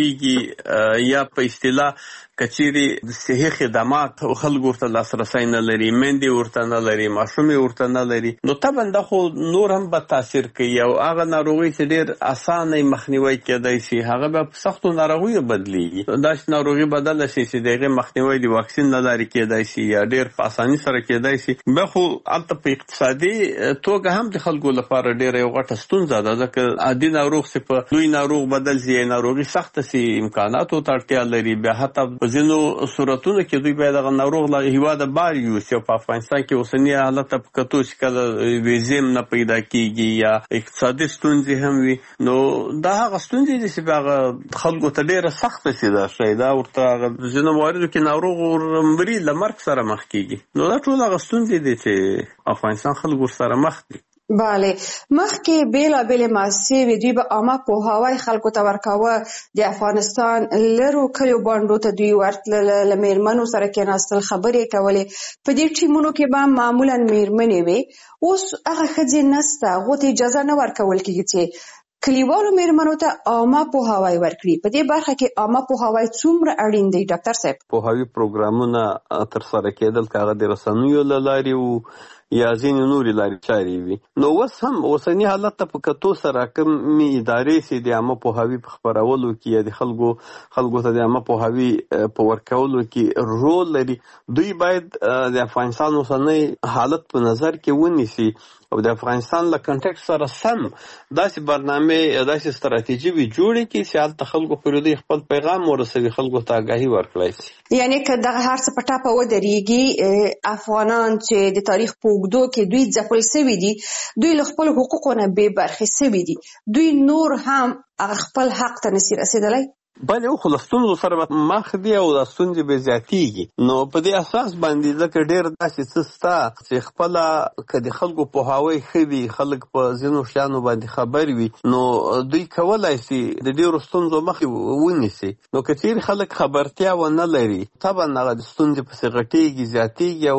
خرابېږي یا په اصطلاح که چیرې د صحي خدمات خلکو ورته لاسرسی نه لري میندې ورته نه لري ماشوم یې ورته نه لري نو طبعا دا خو نور هم به تاثیر کوي او هغه ناروغي چې ډېر اسانه مخنیوی کېدای شي هغه به په سختو ناروغیو بدلیږي. داسې ناروغي بدله شي چې د هغې مخنیوی د واکسین له لارې کېدای شي یا ډېر په اساني سره کېدای شي. بیا خو هلته په اقتصادي توګه هم د خلکو لپاره ډېره یو غټه ستونزه ده ځکه عادي ناروغ چې په لوی ناروغ بدل شي ناروغي سخته شي امکاناتو ته اړتیا لري بیا حتی ځینو صورتونو کې دوی باید هغه ناروغ له هېواده بار یوسي او په افغانستان کې اوسني حالت ته په کتو چې کله ویزې هم نه پیدا کېږي یا اقتصادي ستونزې هم وي نو دا هغه ستونزې دي چې هغه خلکو ته ډېره سخته شي دا شی دا ورته هغه ځینو مواردو کې ناروغ ورمري له مرګ سره مخ کېږي نو دا ټول هغه ستونزې دي چې افغانستان خلک ورسره مخ دي. بله مخکې بېلابېلې مؤسسې وې دوی به عامه پوهاوی خلکو ته ورکاوه د افغانستان لرو کلیو بانډو ته دوی ورتلل له میرمنو سره کېناستل خبرې کولې په دې ټیمونو کې به معمولا میرمنې وې اوس هغه ښځې نسته هغو ته اجازه نه ورکول کېږي چې کلیوالو میرمنو ته عامه پوهاوی ورکړي. په دې برخه کې عامه پوهاوی څومره اړین دی ډاکټر صاحب؟ پوهاوي پروګرامونه ترسره کېدل که هغه د رسنیو له لارې وو یا ځینې نورې لارې چارې وي نو اوس هم اوسني حالت ته په کتو سره کومې ادارې چې د عامه پوهاوي په خپرولو کې یا د خلکو ته د عامه پوهاوي په ورکولو کې رول لري دوی باید د افغانستان اوسنی حالت په نظر کې ونیسي او د افغانستان له کنټیکټ سره سم داسې برنامه یا داسې ستراتیژي وي جوړې کړي چې هلته خلکو پورې دوی خپل پیغام ورسوي خلکو ته آګاهي ورکړی شي. یعنې که دغه هر څه په ټاپه ودرېږي افغانان چې د تاریخ په اوږدو کې دوی ځپل سوي دي دوی له خپلو حقوقو نه بې برخې سوي دي دوی نور هم هغه خپل حق ته نسي رسېدلی؟ بله خو له ستونزو سره مخ دي او دا ستونزې به زیاتېږي نو په دې اساس باندې ځکه ډېر داسې څه شته چې خپله که د خلکو پوهاوی ښه وي خلک په ځینو شیانو باندې خبر وي نو دوی کولی شي د ډېرو ستونزو مخې ونیسي نو که چیرې خلک خبرتیا ونه لري طبعا هغه د ستونزې پسې غټېږي زیاتېږي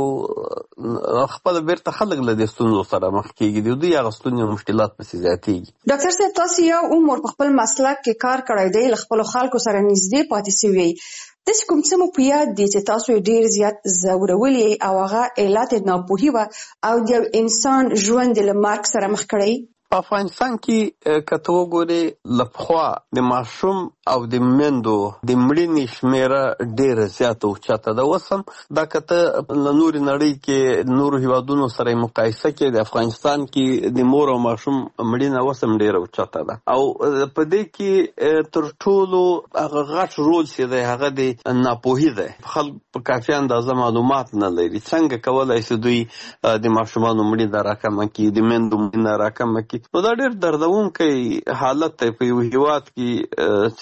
او خپله بیرته خلک له دې ستونزو سره مخ کېږي دوی هغه ستونزې او مشکلات پسې زیاتېږي. ډاکټر صاحب تاسو یو عمر په خپل مسلک کې کار کړی دی له خپلو خلکو سره نږدې پاتې سوي داسې کوم څه مو په یاد دي چې تاسو یې ډېر زیات ځورولي او هغه علت یې ناپوهي وه او د یو انسان ژوند یې له مرګ سره مخ کړی؟ په افغانستان کې که ته وګورې له پخوا د ماشوم او د میندو د مړینې شمېره ډېره زیاته اوچته ده اوس هم دا که ته له نورې نړۍ کې نورو هېوادونو سره یې مقایسه کې د افغانستان کې د مور او ماشوم مړینه اوس هم ډېره اوچته ده او په دې کې تر ټولو هغه غټ رول چې دی هغه د ناپوهي دی خلک په کافي اندازه معلومات نه لري څنګه کولی شي دوی د ماشومانو مړینه راکمه کړي د میندو مړینه راکمه کړي نو دا ډېر دردونکی حالت دی په یو هېواد کې چې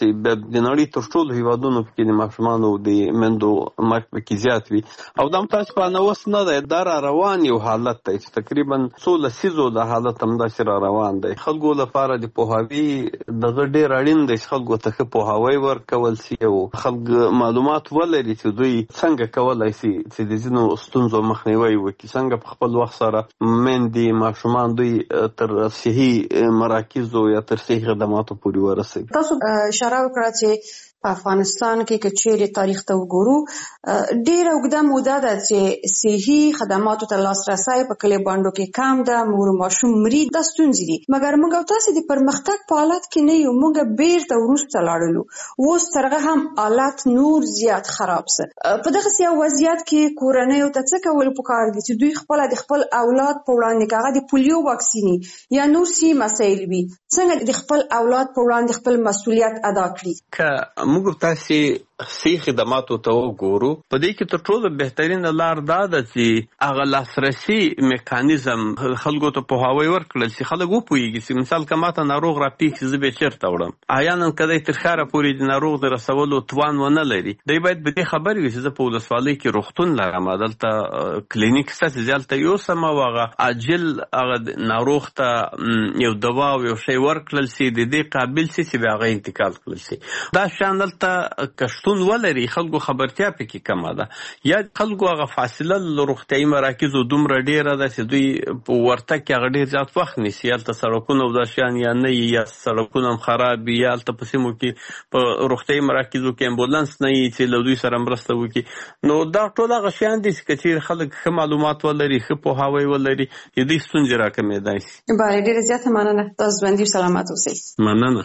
د نړۍ تر ټولو هیوادونو کې د ماشومانو د میندو مرګ پکې زیات وي او دا تاسو په نوښت نه دی دا روان یو حالت دی چې تقریبا 16 لسیزو د حالت هم داسې روان دی. خلکو لپاره د پوهاوي دغه ډېر اړین دی چې خلکو ته ښه پوهاوی ورکول شي او خلک معلومات ولري چې دوی څنګه کولی شي چې د ځینو ستونزو مخنیوی وکړي، څنګه په خپل وخت سره میندې ماشومان دوی تر صحي مراکزو یا تر صحي خدماتو پورې ورسوي. تاسو اشاره وکړه چې په افغانستان کې کچېرې تاریخ ته وګورو ډېره اوږده موده ده چې صحي خدماتو ته لاسرسی په کلیو باندې کې کم ده، مور ماشوم مري دا ستونزې دي. مګر موږ او تاسو د پرمختګ په حالت کې نه یو، موږ بیرته وروسته لاړلو، اوس ترغه هم حالت نور زیات خراب سه. په دغه یو وضعیت کې کورنۍ ته څه کول پکار دي چې دوی خپل د خپل اولاد په وړاندې کاغه د پولیو واکسینی یا نور سی مسایل وي څنګه د خپل اولاد په وړاندې خپل مسؤلیت ادا کړي. موږ تاسو صحي خدماتو ته وګورو په دې کې تر ټولو بهترینه لار دا ده چې هغه لاسرسي میکانیزم خلکو ته پوهاوی ورکړل چې خلک وپوهیږي چې مثال کماته ناروغ راپیښ چې زه به چیرته وړم احیانا کله تر ښاره پورې د ناروغ د رسولو توان ونه لري دوی باید به دې خبر وي چې زه په ولسوالۍ کې روغتون لرم دلته کلینیک شته چې دلته یوسم او هغه عاجل هغه ناروغ ته یو دوا او یو شی ورکړل شي د دې قابل شي چې هغه انتقال کړل شي. دا شان دلته کشتون ولري خلکو خبرتیا پکې کمه ده یا خلکو هغه فاصله له روغتیایي مراکزو دومره ډیره ده چې دوی په ورتګ کې هغه ډیر زیات وخت نیسي. هلته سړکونه او دا شیان یا نه یا سړکونه هم خراب وي یا هلته په سیمو کې په روغتیایي مراکزو کې امبولانس نه وي چې له دوی سره مرسته وکړي. نو دا ټول هغه شیان دي چې چېرې خلک ښه معلومات ولري ښه پوهاوی ولري د دې ستونزې راکمېدای شي. بله ډېره زیاته مننه. تاسو ژوندي او سلامت اوسئ. مننه.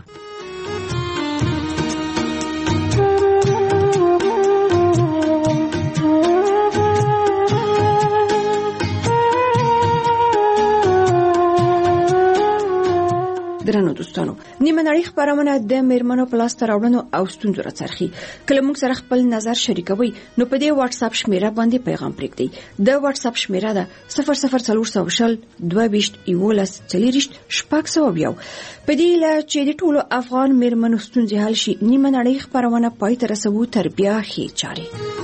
درنو دوستانو نیمه نړۍ خبرونه د میرمنو په لاس راوړنو او ستونزو راڅرخي. کله موږ سره خپل نظر شریکوي نو په دې واتس اپ شمیره باندې پیغام پرېږدئ. د واتس اپ شمیره ده 00400 22 11 40 600. په دې لا چې د ټولو افغان میرمنو ستونزې حل شي نیمه نړۍ خبرونه پای ته رسوو تر بیا ښې چارې.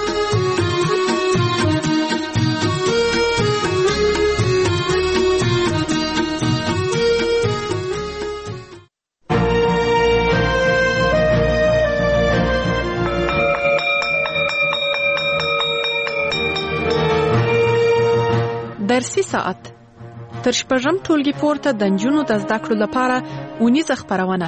درسي ساعت تر شپږم ټولګي پورته د نجونو د زده کړو لپاره اونیزه خپرونه.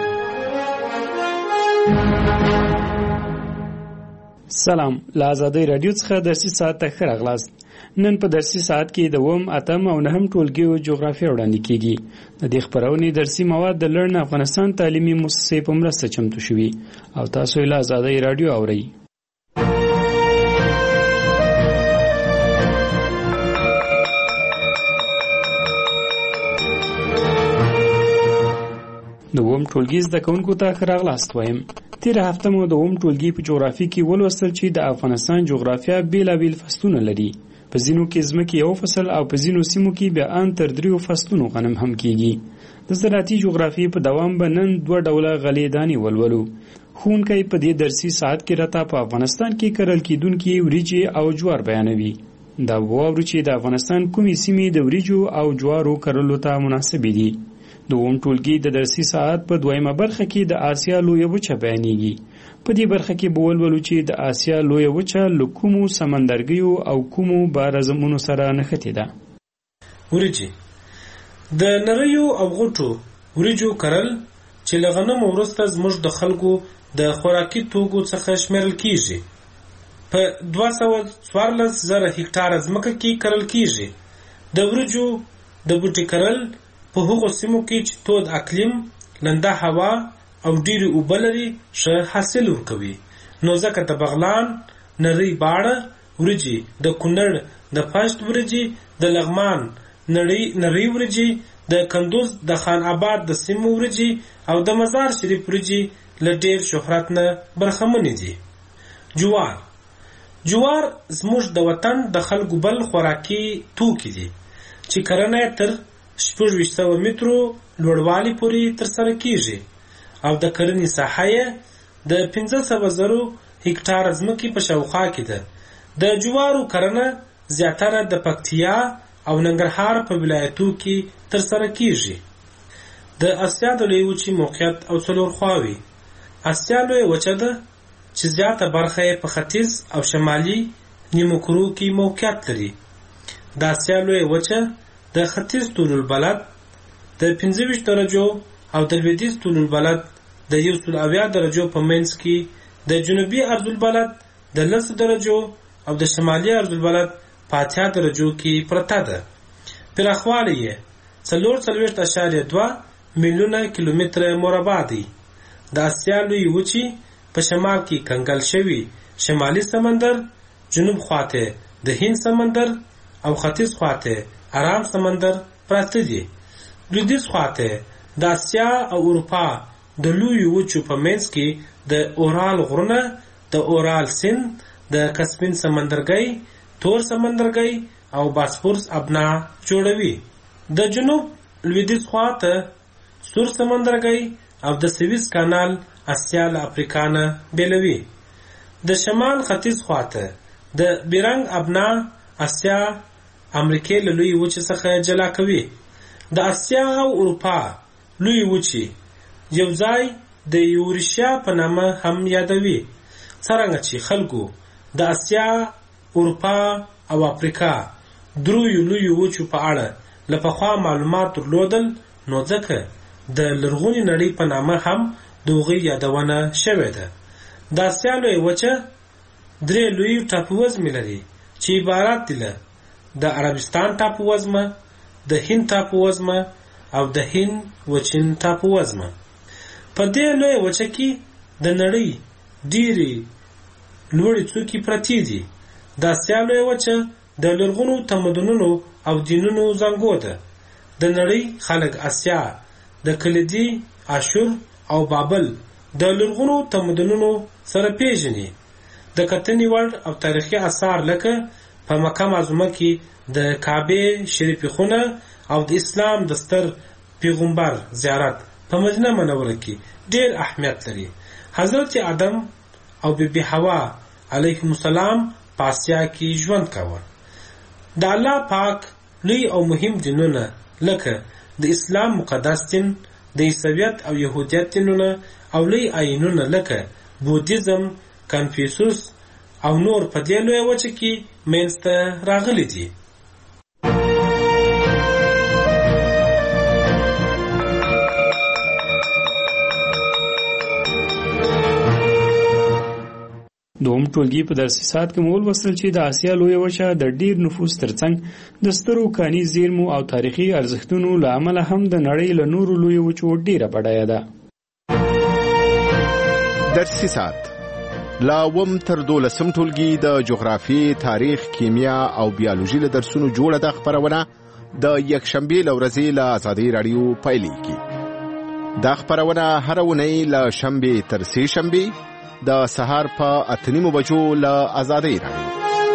سلام، له آزادۍ رادیو څخه درسي ساعت ته ښه راغلاست. نن په درسي ساعت کې د 8 او 9 ټولګیو جغرافیه وړاندې کیږي. د دې خپرونې درسي مواد د لرن افغانستان تعلیمي مؤسسې په مرسته چمتو شوي او تاسو یې له آزادۍ رادیو اورئ. د 8 ټولګي زده کوونکو ته ښه راغلاست وایم. تېره هفته مو د 8 ټولګي په جغرافیه کې ولوستل چې د افغانستان جغرافیه بیلابیل فصلونه لري. په ځینو کې ځمکې یو فصل او په ځینو سیمو کې بیا ان تر 3 فصلونو غنم هم کیږي. د زراعتي جغرافیې په دوام به نن 2 ډوله غلې دانې ولولو. ښوونکی په دې درسي ساعت کې راته په افغانستان کې کرل کېدونکي وریجې او جوار بیانوي. دا واورو چې د افغانستان کومې سیمې د وریجو او جوارو کرلو ته مناسبې دي. د 8 ټولګي د درسي ساعت په 2مه برخه کې د آسیا لویه وچه بیانېږي. په دې برخه کې به ولولو چې د آسیا لویه وچه له کومو سمندرګیو او کومو بارزمونو سره نښتې ده. وریجې د نریو او غټو وریجو کرل چې له غنمو وروسته زموږ د خلکو د خوراکي توکو څخه شمیرل کیږي. په 214,000 هکټاره ځمکه کې کرل کیږي. د وریجو د بوټي کرل په هغو سیمو کې چې تود اقلیم، لنده هوا او ډېرې اوبه لري ښه حاصل ورکوي. نو ځکه د بغلان نری باړه وریجې، د کونړ د پشت وریجې، د لغمان نری وریجې، د کندوز د خان آباد د سیمو وریجې او د مزار شریف وریجې له ډېر شهرت نه برخمنې دي. جوار زموږ د وطن د خلکو بل خوراکي توکي دي چې کرنه تر 600 مترو لوړوالي پورې ترسره کیږي او د کرنې ساحه یې د 15,000 هکټار ځمکې په شاوخوا کې ده. د جوارو کرنه زیاتره د پکتیا او ننګرهار په ولایتو کې ترسره کیږي. د اسیا د لویې وچې موقعیت او څلور خواوې. اسیا لویه وچه ده چې زیاته برخه یې په ختیځ او شمالي نیمو کرو کې موقعیت لري. د اسیا لویه وچه د ختیځ طول البلد د 25 درجو او د لویدیځ طول البلد د 170 درجو په منځ کې، د جنوبي عرض البلد د 10 درجو او د شمالي عرض البلد په 80 درجو کې پرته ده. پراخوالی یې 4.2 میلیونه کیلومتر مربع دی. د اسیا لویې وچې په شمال کې کنګل شوي شمالي سمندر، جنوب خواته د هند سمندر او ختیځ خواته ارام سمندر پراته دي. لویدیځ خواته د اسیا او اروپا د لویو وچو په منځ کې د اورال غرونه، د اورال سیند، د کسپین سمندرګي، تور سمندرګي او باسفورس ابنا جوړوي. د جنوب لویدیځ خواته سور سمندرګي او د سویس کانال اسیا له افریقا نه بیلوي. د شمال ختیځ خواته د بیرنګ ابنا اسیا امریکې له لویې وچې څخه جلا کوي. د اسیا او اروپا لویې وچې یو ځای د یورشیا په نامه هم یادوي. څرنګه چې خلکو د اسیا، اروپا او افریقا دریو لویو وچو په اړه له پخوا معلومات درلودل، نو ځکه د لرغونې نړۍ په نامه هم د هغوی یادونه شوې ده. د اسیا لویه وچه 3 لوی ټاپووزمې لري چې عبارت دي له د عربستان ټاپووزمه، د هند ټاپووزمه او د هند وچین ټاپووزمه. په دې لویه وچه کې د نړۍ ډېرې لوړې څوکې پرتې دي. د اسیا لویه وچه د لرغونو تمدنونو او دینونو زانګو ده. د نړۍ خلک اسیا د کلیدي، اشور او بابل د لرغونو تمدنونو سره پیژني. د کتنې وړ او تاریخي آثار لکه په مکه معظمه کې د کعبه شریفې خونه او د اسلام د ستر پیغمبر زیارت په مدینه منوره کې ډېر اهمیت لري. حضرت آدم او بیبي حوا علیهم السلام په اسیا کې ژوند کاوه. د الله پاک لوی او مهم دینونه لکه د اسلام مقدس دین، د عیسویت او یهودیت دینونه او لوی آیینونه لکه بودیزم، کنفیوسوس او نور په دې لویه وچه کې منځته راغلي دي. دوم ټولګي په درسي ساعت کې مول وصل چې د اسیا لویه وچه د ډیر نفوس ترڅنګ د سترو کاني زیرمو او تاریخي ارزښتونو له امله هم د نړۍ له نورو لویو وچو ډیره بډایه ده. درسي ساعت لا وم تر 12 ټولګي د جغرافي، تاریخ، کیمیا او بیولوژي له درسونو جوړه ده. خبرونه د یکشنبه لورځي له آزادۍ رادیو پایلیږي. دا خبرونه هر ونی له شنبه تر سه شنبه د سهار په 8:30 بجو له آزادۍ رادیو.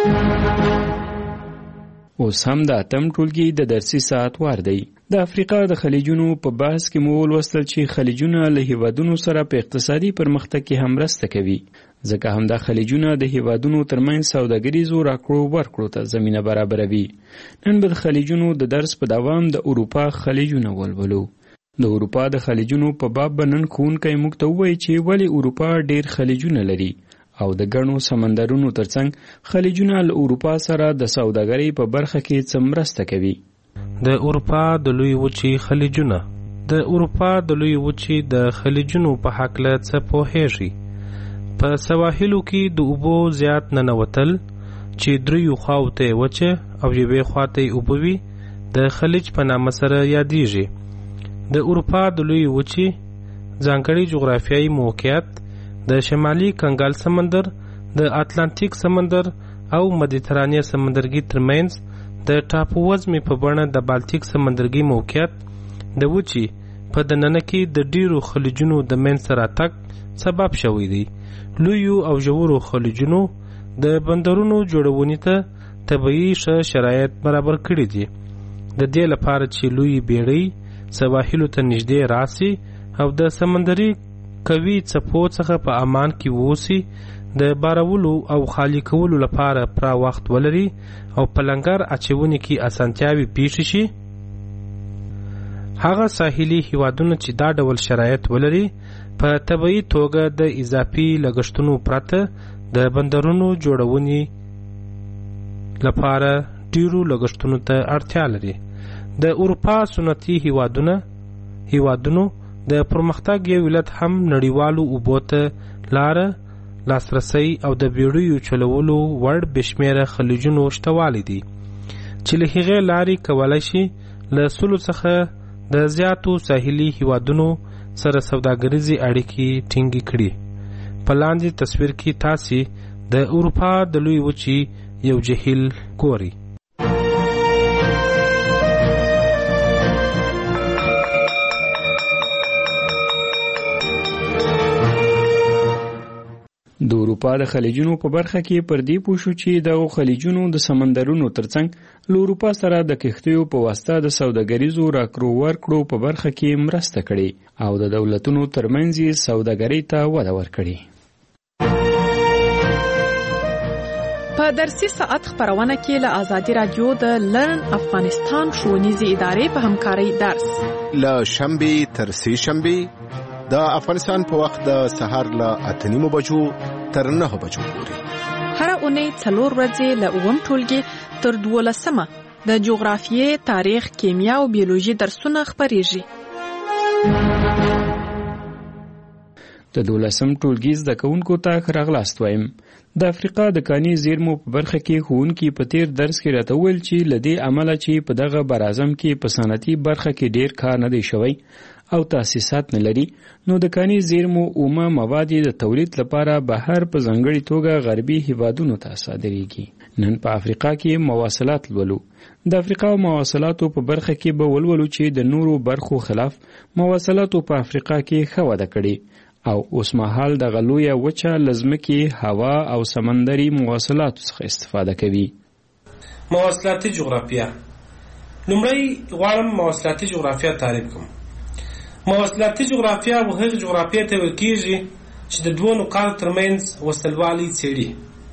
اوس هم د اتم ټولګي د درسي ساعت وار دی. د افریقا د خلیجونو په بحث کې مو ولوستل چې خلیجونه له هیوادونو سره په اقتصادي پرمختګ کې هم مرسته کوي، ځکه هم د خلیجونه د هیوادونو ترمنځ سوداګریزو راکړو ورکړو ته زمینه برابروي. نن به د خلیجونو د درس په دوام د اروپا خلیجونه ولولو. د اروپا د خلیجونو په باب بنن ښوونکی موږ ته ووایي چې ولې اروپا ډیر خلیجونه لري او د ګڼو سمندرونو ترڅنګ خلیجونه له اروپا سره د سوداګرۍ په برخه کې څه مرسته کوي. د اروپا د لوی وچې خلیجونه. د اروپا د لوی وچې د خلیجونو په حقله څه پوهیږي. په سواحلو کې د اوبو زیات ننوتل چې دریو خواوته وچه او یوې خواته اوبه وي د خلیج په نامه سره یادېږي. د اروپا د لوی وچې ځانګړی جغرافیایي موقعیت د شمالي کنګال سمندر، د اتلانتیک سمندر او مدیترانیا سمندرګي ترمنځ د ټاپووزمې په بڼه د بالتیک سمندرګي موقعیت د وچې په دننه کې د ډیرو خلیجونو د منځته راتګ سبب شوی دی. لویو او ژورو خلیجونو د بندرونو جوړونې ته طبیعي ښه شرایط برابر کړي دي، د دې لپاره چې لوی بیړۍ سواحلو ته نږدې راسي او د سمندري کوي څپو څخه په امان کې ووسی د بارولو او خالی کولو لپاره پوره وخت ولري او په لنګر اچونې کې اسانتیاوي پیښ شي. هغه ساحلي هیوادونه چې دا ډول شرایط ولري په طبیعي توګه د اضافي لګښتونو پرته د بندرونو جوړونې لپاره ډیرو لګښتونو ته اړتیا لري. د اروپا سنتي هیوادونو د پرمختګ یو علت هم نړیوالو اوبو ته لاره لاسرسی او د بیړیو چلولو وړ بشمیره خلیجونو شتوالی دي چې له هغې لارې کولی شي له 100 څخه د زیاتو ساحلي هیوادونو سره سوداګریزي اړیکې ټینګې کړي. په لاندې تصویر کې تاسې د اروپا د لوی وچې یو جهیل ګورئ. د اروپا د خلیجونو په برخه کې پر دې پوه شو چې دغو خلیجونو د سمندرونو ترڅنګ له اروپا سره د کښتیو په واسطه د سوداګریزو راکړو ورکړو په برخه کې مرسته کړې او د دولتونو ترمنځ یې سوداګرۍ ته وده ورکړې. په درسي ساعت خبرونه کې له آزادي رادیو د لرن افغانستان ښوونیزې ادارې په همکارۍ درس له شنبې تر سې شنبې د افغانستان په وخت د سهار له 8:30 بجو تر 9 بجو پورې. هر اونۍ 4 ورځې له 9 ټولګي تر 12 د جغرافیې، تاریخ، کیمیا او بیولوژي درسونه خبرېږي. د 12 ټولګي زده کوونکو ته راغلاست وایم. د افریقا د کاني زیرمو په برخه کې ښوونکي په تیر درس کې راته وویل چې له دې عمله چې په دغه براعظم کې په صنعتي برخه کې ډیر کار نه دی شوی او تاسیسات نه لري، نو د کاني زیرمو اومه مواد د تولید لپاره بهر په ځانګړي توګه غربي هیوادونو ته صادریږي. نن په افریقا کې مواصلات لولو. د افریقا مواصلاتو په برخه کې به ولولو چې د نورو برخو خلاف مواصلاتو په افریقا کې ښه وده کړې او اوس مهال د غلویه وچه لزمکي هوا او سمندري مواصلاتو څخه استفاده کوي. مواصلاتي جغرافیه. لومړی غواړم مواصلاتي جغرافیه تعریف کوم. مواصلاتي جغرافیه هغه جغرافیه ته ویل کېږي چې د دوه نقاطو ترمنځ وصلوالي څېړي.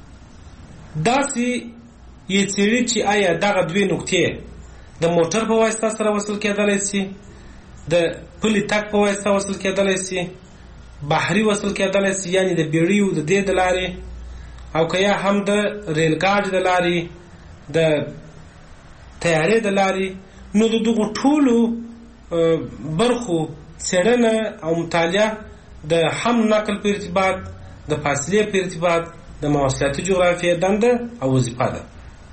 داسې یې څېړي چې آیا دغه دوه نقطې د موټر په واسطه سره وصل کېدلی شي، د پلي تګ په واسطه وصل کېدلی شي، بحري وصل کېدلی شي، یعنې د بیړیو د دې د لارې، او که یا هم د ریل ګاډي د لارې، د طیارې د لارې. نو د دغو ټولو برخو څېړنه او مطالعه د حمل نقل په ارتباط، د فاصلې په ارتباط د مواصلاتي جغرافیې دنده او وظیفه ده.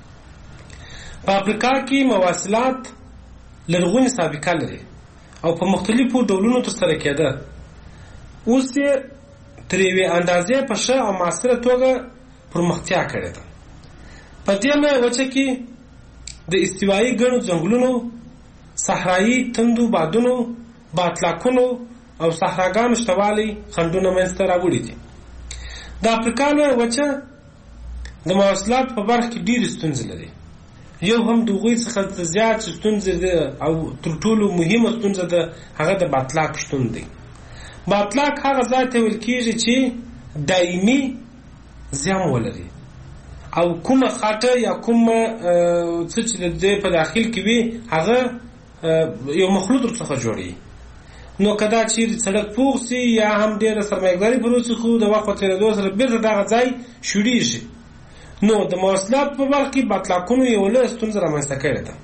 په افریقا کې مواصلات لرغونې سابقه لري او په مختلفو ډولونو ترسره کېده. اوس یې تر یوې اندازې په ښه او معاصره توګه پرمختیا کړې ده. په دې وجه کې د استوایي ګڼو ځنګلونو، صحرایي تندو بادونو، باطلاقونو او صحراګانو شتوالی خنډونه منځته راوړي دي. د افریقا لویه وچه د مواصلاتو په برخه کې ډېرې ستونزې لري. یو هم د هغوی څخه زیات ستونزې ده او تر ټولو مهمه ستونزه ده هغه د باطلاق شتون دی. باطلاق هغه ځای ته ویل کېږي چې دایمي زیان ولري او کومه خاټه یا کومه څه چې د دې په داخل کې وي هغه یو مخلوط ورڅخه جوړي. نو کدا چیرې سړک پوخ سي یا هم ډېره سرمایه‌ګذاري پر وسې خو د وخت په تېرېدو سره بېرته دغه ځای شوړېږي. نو د مواصلات په برخه کې باطلاقونو یو لویه ستونزه رامنځته کړې ده.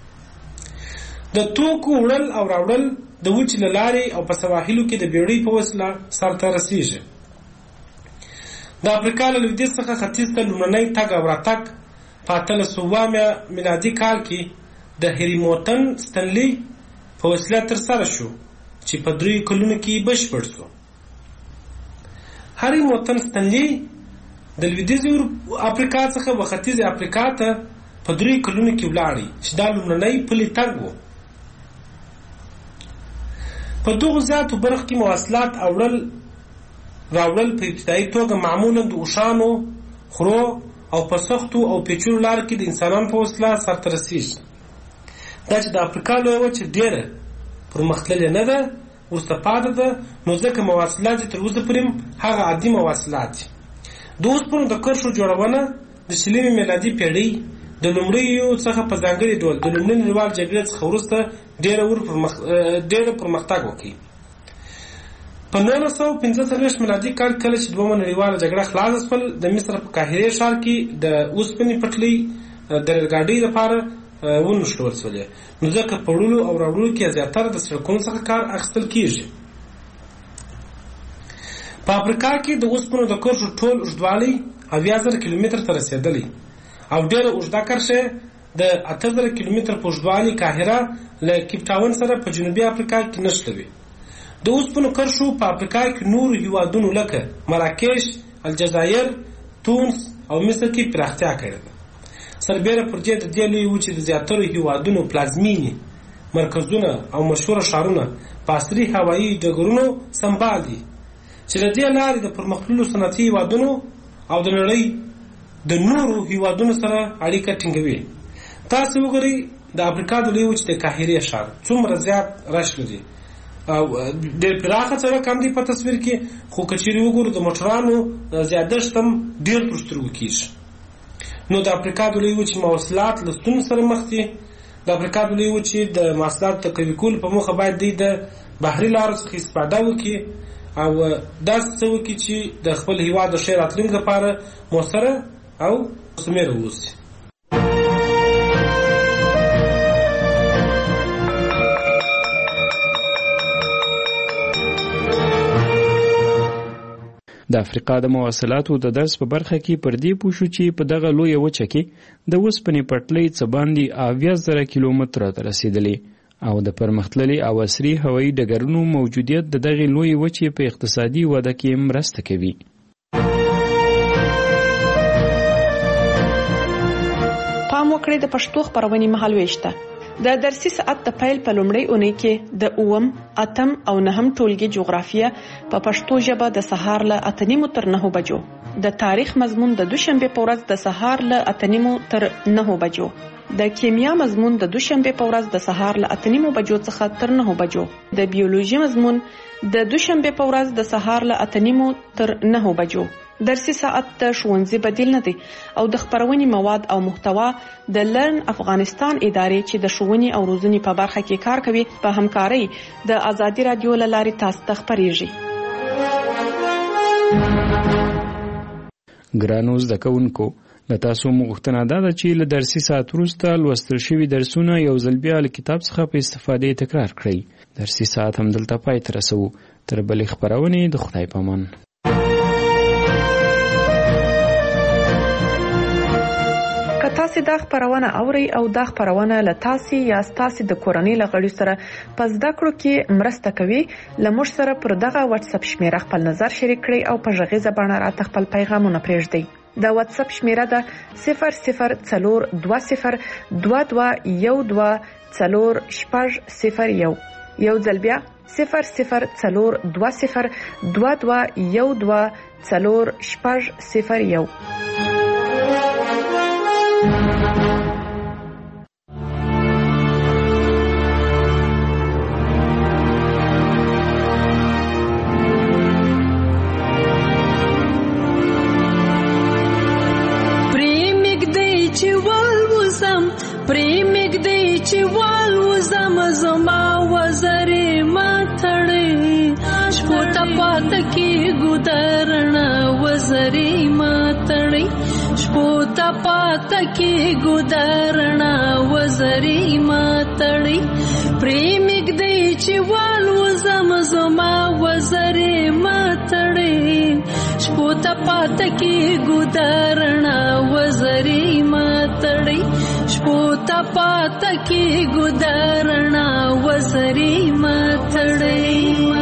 د توکو وړل او راوړل د وچې له لارې او په سواحلو کې د بیړۍ په وسیله سرته رسېږي. د افریقا له لویدیځ څخه ختیځ ته لومړنی تګ او راتګ په 1800 میلادي کال کې د هریموټن ستنلي په وسیله ترسره شو چې په 3 کلونو کې بشپړ شو. هریموټن ستنلي د لویدیځې افریقا څخه و ختیځې افریقا ته په 3 کلونو کې ولاړی چې دا لومړنی پلي تګ و. په دغو زیاتو برخو کې مواصلات راوړل په ابتدایي توګه معمولا د اوښانو، خرو او په سختو او پیچلو لارو کې د انسانانو په وسیله سرته رسېږي. دا چې د افریقا لویه وچه ډېره پرمختللې نه ده، ورسته پاتې ده، نو ځکه مواصلات تر اوسه پورې هغه عادي مواصلات دي. د اوسپنو د کرښو جوړونه د شلمې میلادي پیړۍ د لومړیو څخه په ځانګړي ډول د لومړۍ نړیوال جګړې څخه وروسته ډېره پرمختګ وکړي. په 1945 میلادي کال کله چې دویمه نړیواله جګړه خلاصه شول، د مصر په قاهره ښار کې د اوسپنې پټلۍ د ریلګاډۍ لپاره ونښلول شولې، نو ځکه په وړلو او راوړلو کې زیاتره د سړکونو څخه کار اخیستل کیږي. په افریقا کې د اوسپنو د کرښو ټول اوږدوالی 80,000 کیلومتر ته رسېدلی او ډېره اوږده کرښه د 8,000 کیلومتر په اوږدوالي قاهره له کیپ ټاون سره په جنوبي افریقا کې نښلوي. د اوسپنو کرښو په افریقا کې نورو هیوادونو لکه مراکش، الجزایر، تونس او مصر کې پراختیا کړې ده. سربیره پر دې د دې لوی وچې د زیاترو هیوادونو پلازمینې مرکزونه او مشهوره ښارونه په عصري هوایي ډګرونو سمبال دي چې د دې لارې د پرمختللو صنعتي هیوادونو او د نړۍ د نورو هیوادونو سره اړیکه ټینګوي. تاسو وګورئ د افریقا د لوی وچې د قاهرې ښار څومره زیات رش لري او ډېر پراخه سړک هم دی په تصویر کې، خو که چیرې وګورو د موټرانو زیادښت هم ډېر پر سترګو کېږي. نو د افریقا د لوی وچې مواصلات له ستونزو سره مخ دي. د افریقا د لوی وچې د مواصلاتو د قوي کولو په موخه باید دوی د بحري لارو څخه استفاده وکړي او داسې څه وکړي چې د خپل هېواد د ښې راتلونکي لپاره مؤثره او مثمره واوسي. د افریقا د مواصلاتو د درس په برخه کې پر دې پوه شو چې په دغه لویه وچه کې د اوسپنې پټلۍ څه باندې 80,000 کیلومتره ته رسېدلې او د پرمختللي او عصري هوایي ډګرونو موجودیت د دغې لویې وچې په اقتصادي وده کې مرسته کوي. پام وکړئ د پښتو خپرونې مهالوېش ته. د درسي ساعت د پیل په لومړۍ اونۍ کې د 8، 8 او 9 ټولګي جغرافیه په پښتو ژبه د سهار له 8:30 تر 9 بجو، د تاریخ مضمون د دوشنبه په ورځ د سهار له 8:30 تر 9 بجو، د کیمیا مضمون د دوشنبه په ورځ د سهار له 8:30 بجو څخه تر 9 بجو، د بیولوژي مضمون د دوشنبه په ورځ د سهار له 8:30 تر 9 بجو. درسي ساعت د ښوونځي بدیل نه دی او د خپرونې مواد او محتوا د لرن افغانستان ادارې چې د ښوونې او روزنې په برخه کې کار کوي په همکارۍ د ازادي رادیو له لارې تاسو ته خپریږي. ګرانو زده کوونکو، له تاسو غوښتنه ده چې له درسي ساعت وروسته لوستل شوي درسونه یو ځل بیا له کتاب څخه په استفادې تکرار کړئ. درسي ساعت همدلته پای ته رسوو. تر بلې خپرونې د خدای په امان. که تاسو دا خپرونه اورئ او دا خپرونه له تاسو یا تاسو د کورنۍ له غړي سره په زده کړو کې مرسته کوي، لمر سره پر دغه واتس اپ شمیره خپل نظر شریک کړئ او په غږیزه بڼه راته خپل پیغامونه پرېږدئ. د واتس اپ شمیره ده 004212124001. یو ځل بیا 004212124001. پریمګ دی چې والوزم زما وزرې ماتړې شپو ته پات کې ګودرنا وزرې ماتړې شپو ته پات کې ګودرنا وزرې ماتړې پریمګ دی چې والوزم زما وزرې ماتړې شپو ته پات کې ګودرنا وزرې ماتړې شپو ته پات کې ګودرنا وزرې ماتړې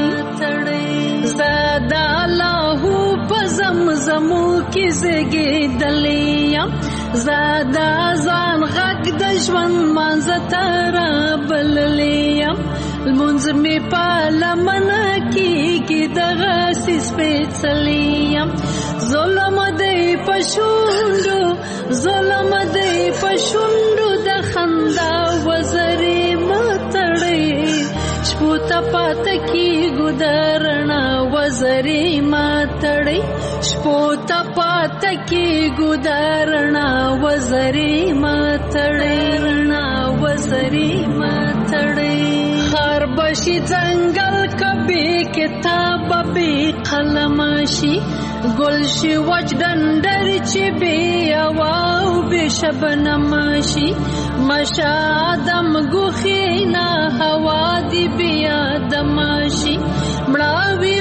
زدا الله په زمزمو کې زګېدلې زدا ځان غږ د ژوند منځ ته رابللې المنځ مې په لمنه کې دغه سپېڅلې ظلم دی پښوندو ظلم دی پښوندو د خندا وزرې ماتړې شپو پات کی ګدارنا وزري ماتړي شپو ته پات کی ګدارنا وزري ماتړي وزري ماتړي هر بشي ځنګل کبي کتاب به قلمشي گلشی وجدندر چی بی اواو بی شبنمشی مشادم گوخینا هوا دی بی آدمشی مړاوی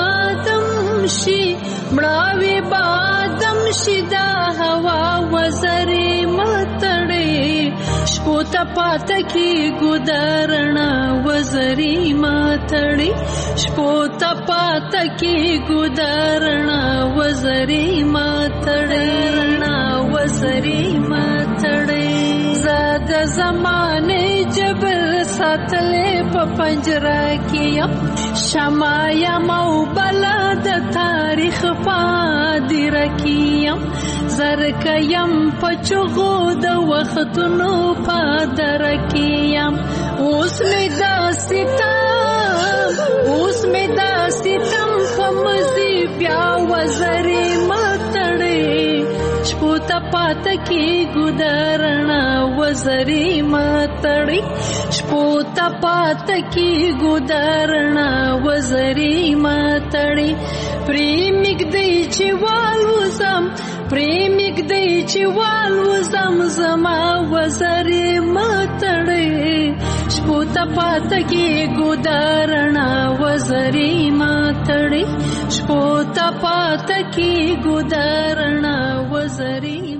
بادم شی دا هوا وزری متړی شپو ته پات کی ګدارنا وزری ماتړی شپو ته پات کی ګدارنا وزری ماتړی وزری ماتړی زاد زمانه جبر ساتلې په پنجره کې شمایا مو بلد تاریخ پادر کیم زرکیم پچغو د وختونو پادر کیم اوس می داستم فمزی بیا وزری متړی شپو ته پات کی ګدارنا وزری ماتړی شپو ته پات کی ګدارنا وزری ماتړی پریمګ دی چې والوزم زما وزری ماتړی شپو ته پات کی ګدارنا وزری ماتړی شپو ته پات کی ګدارنا وزری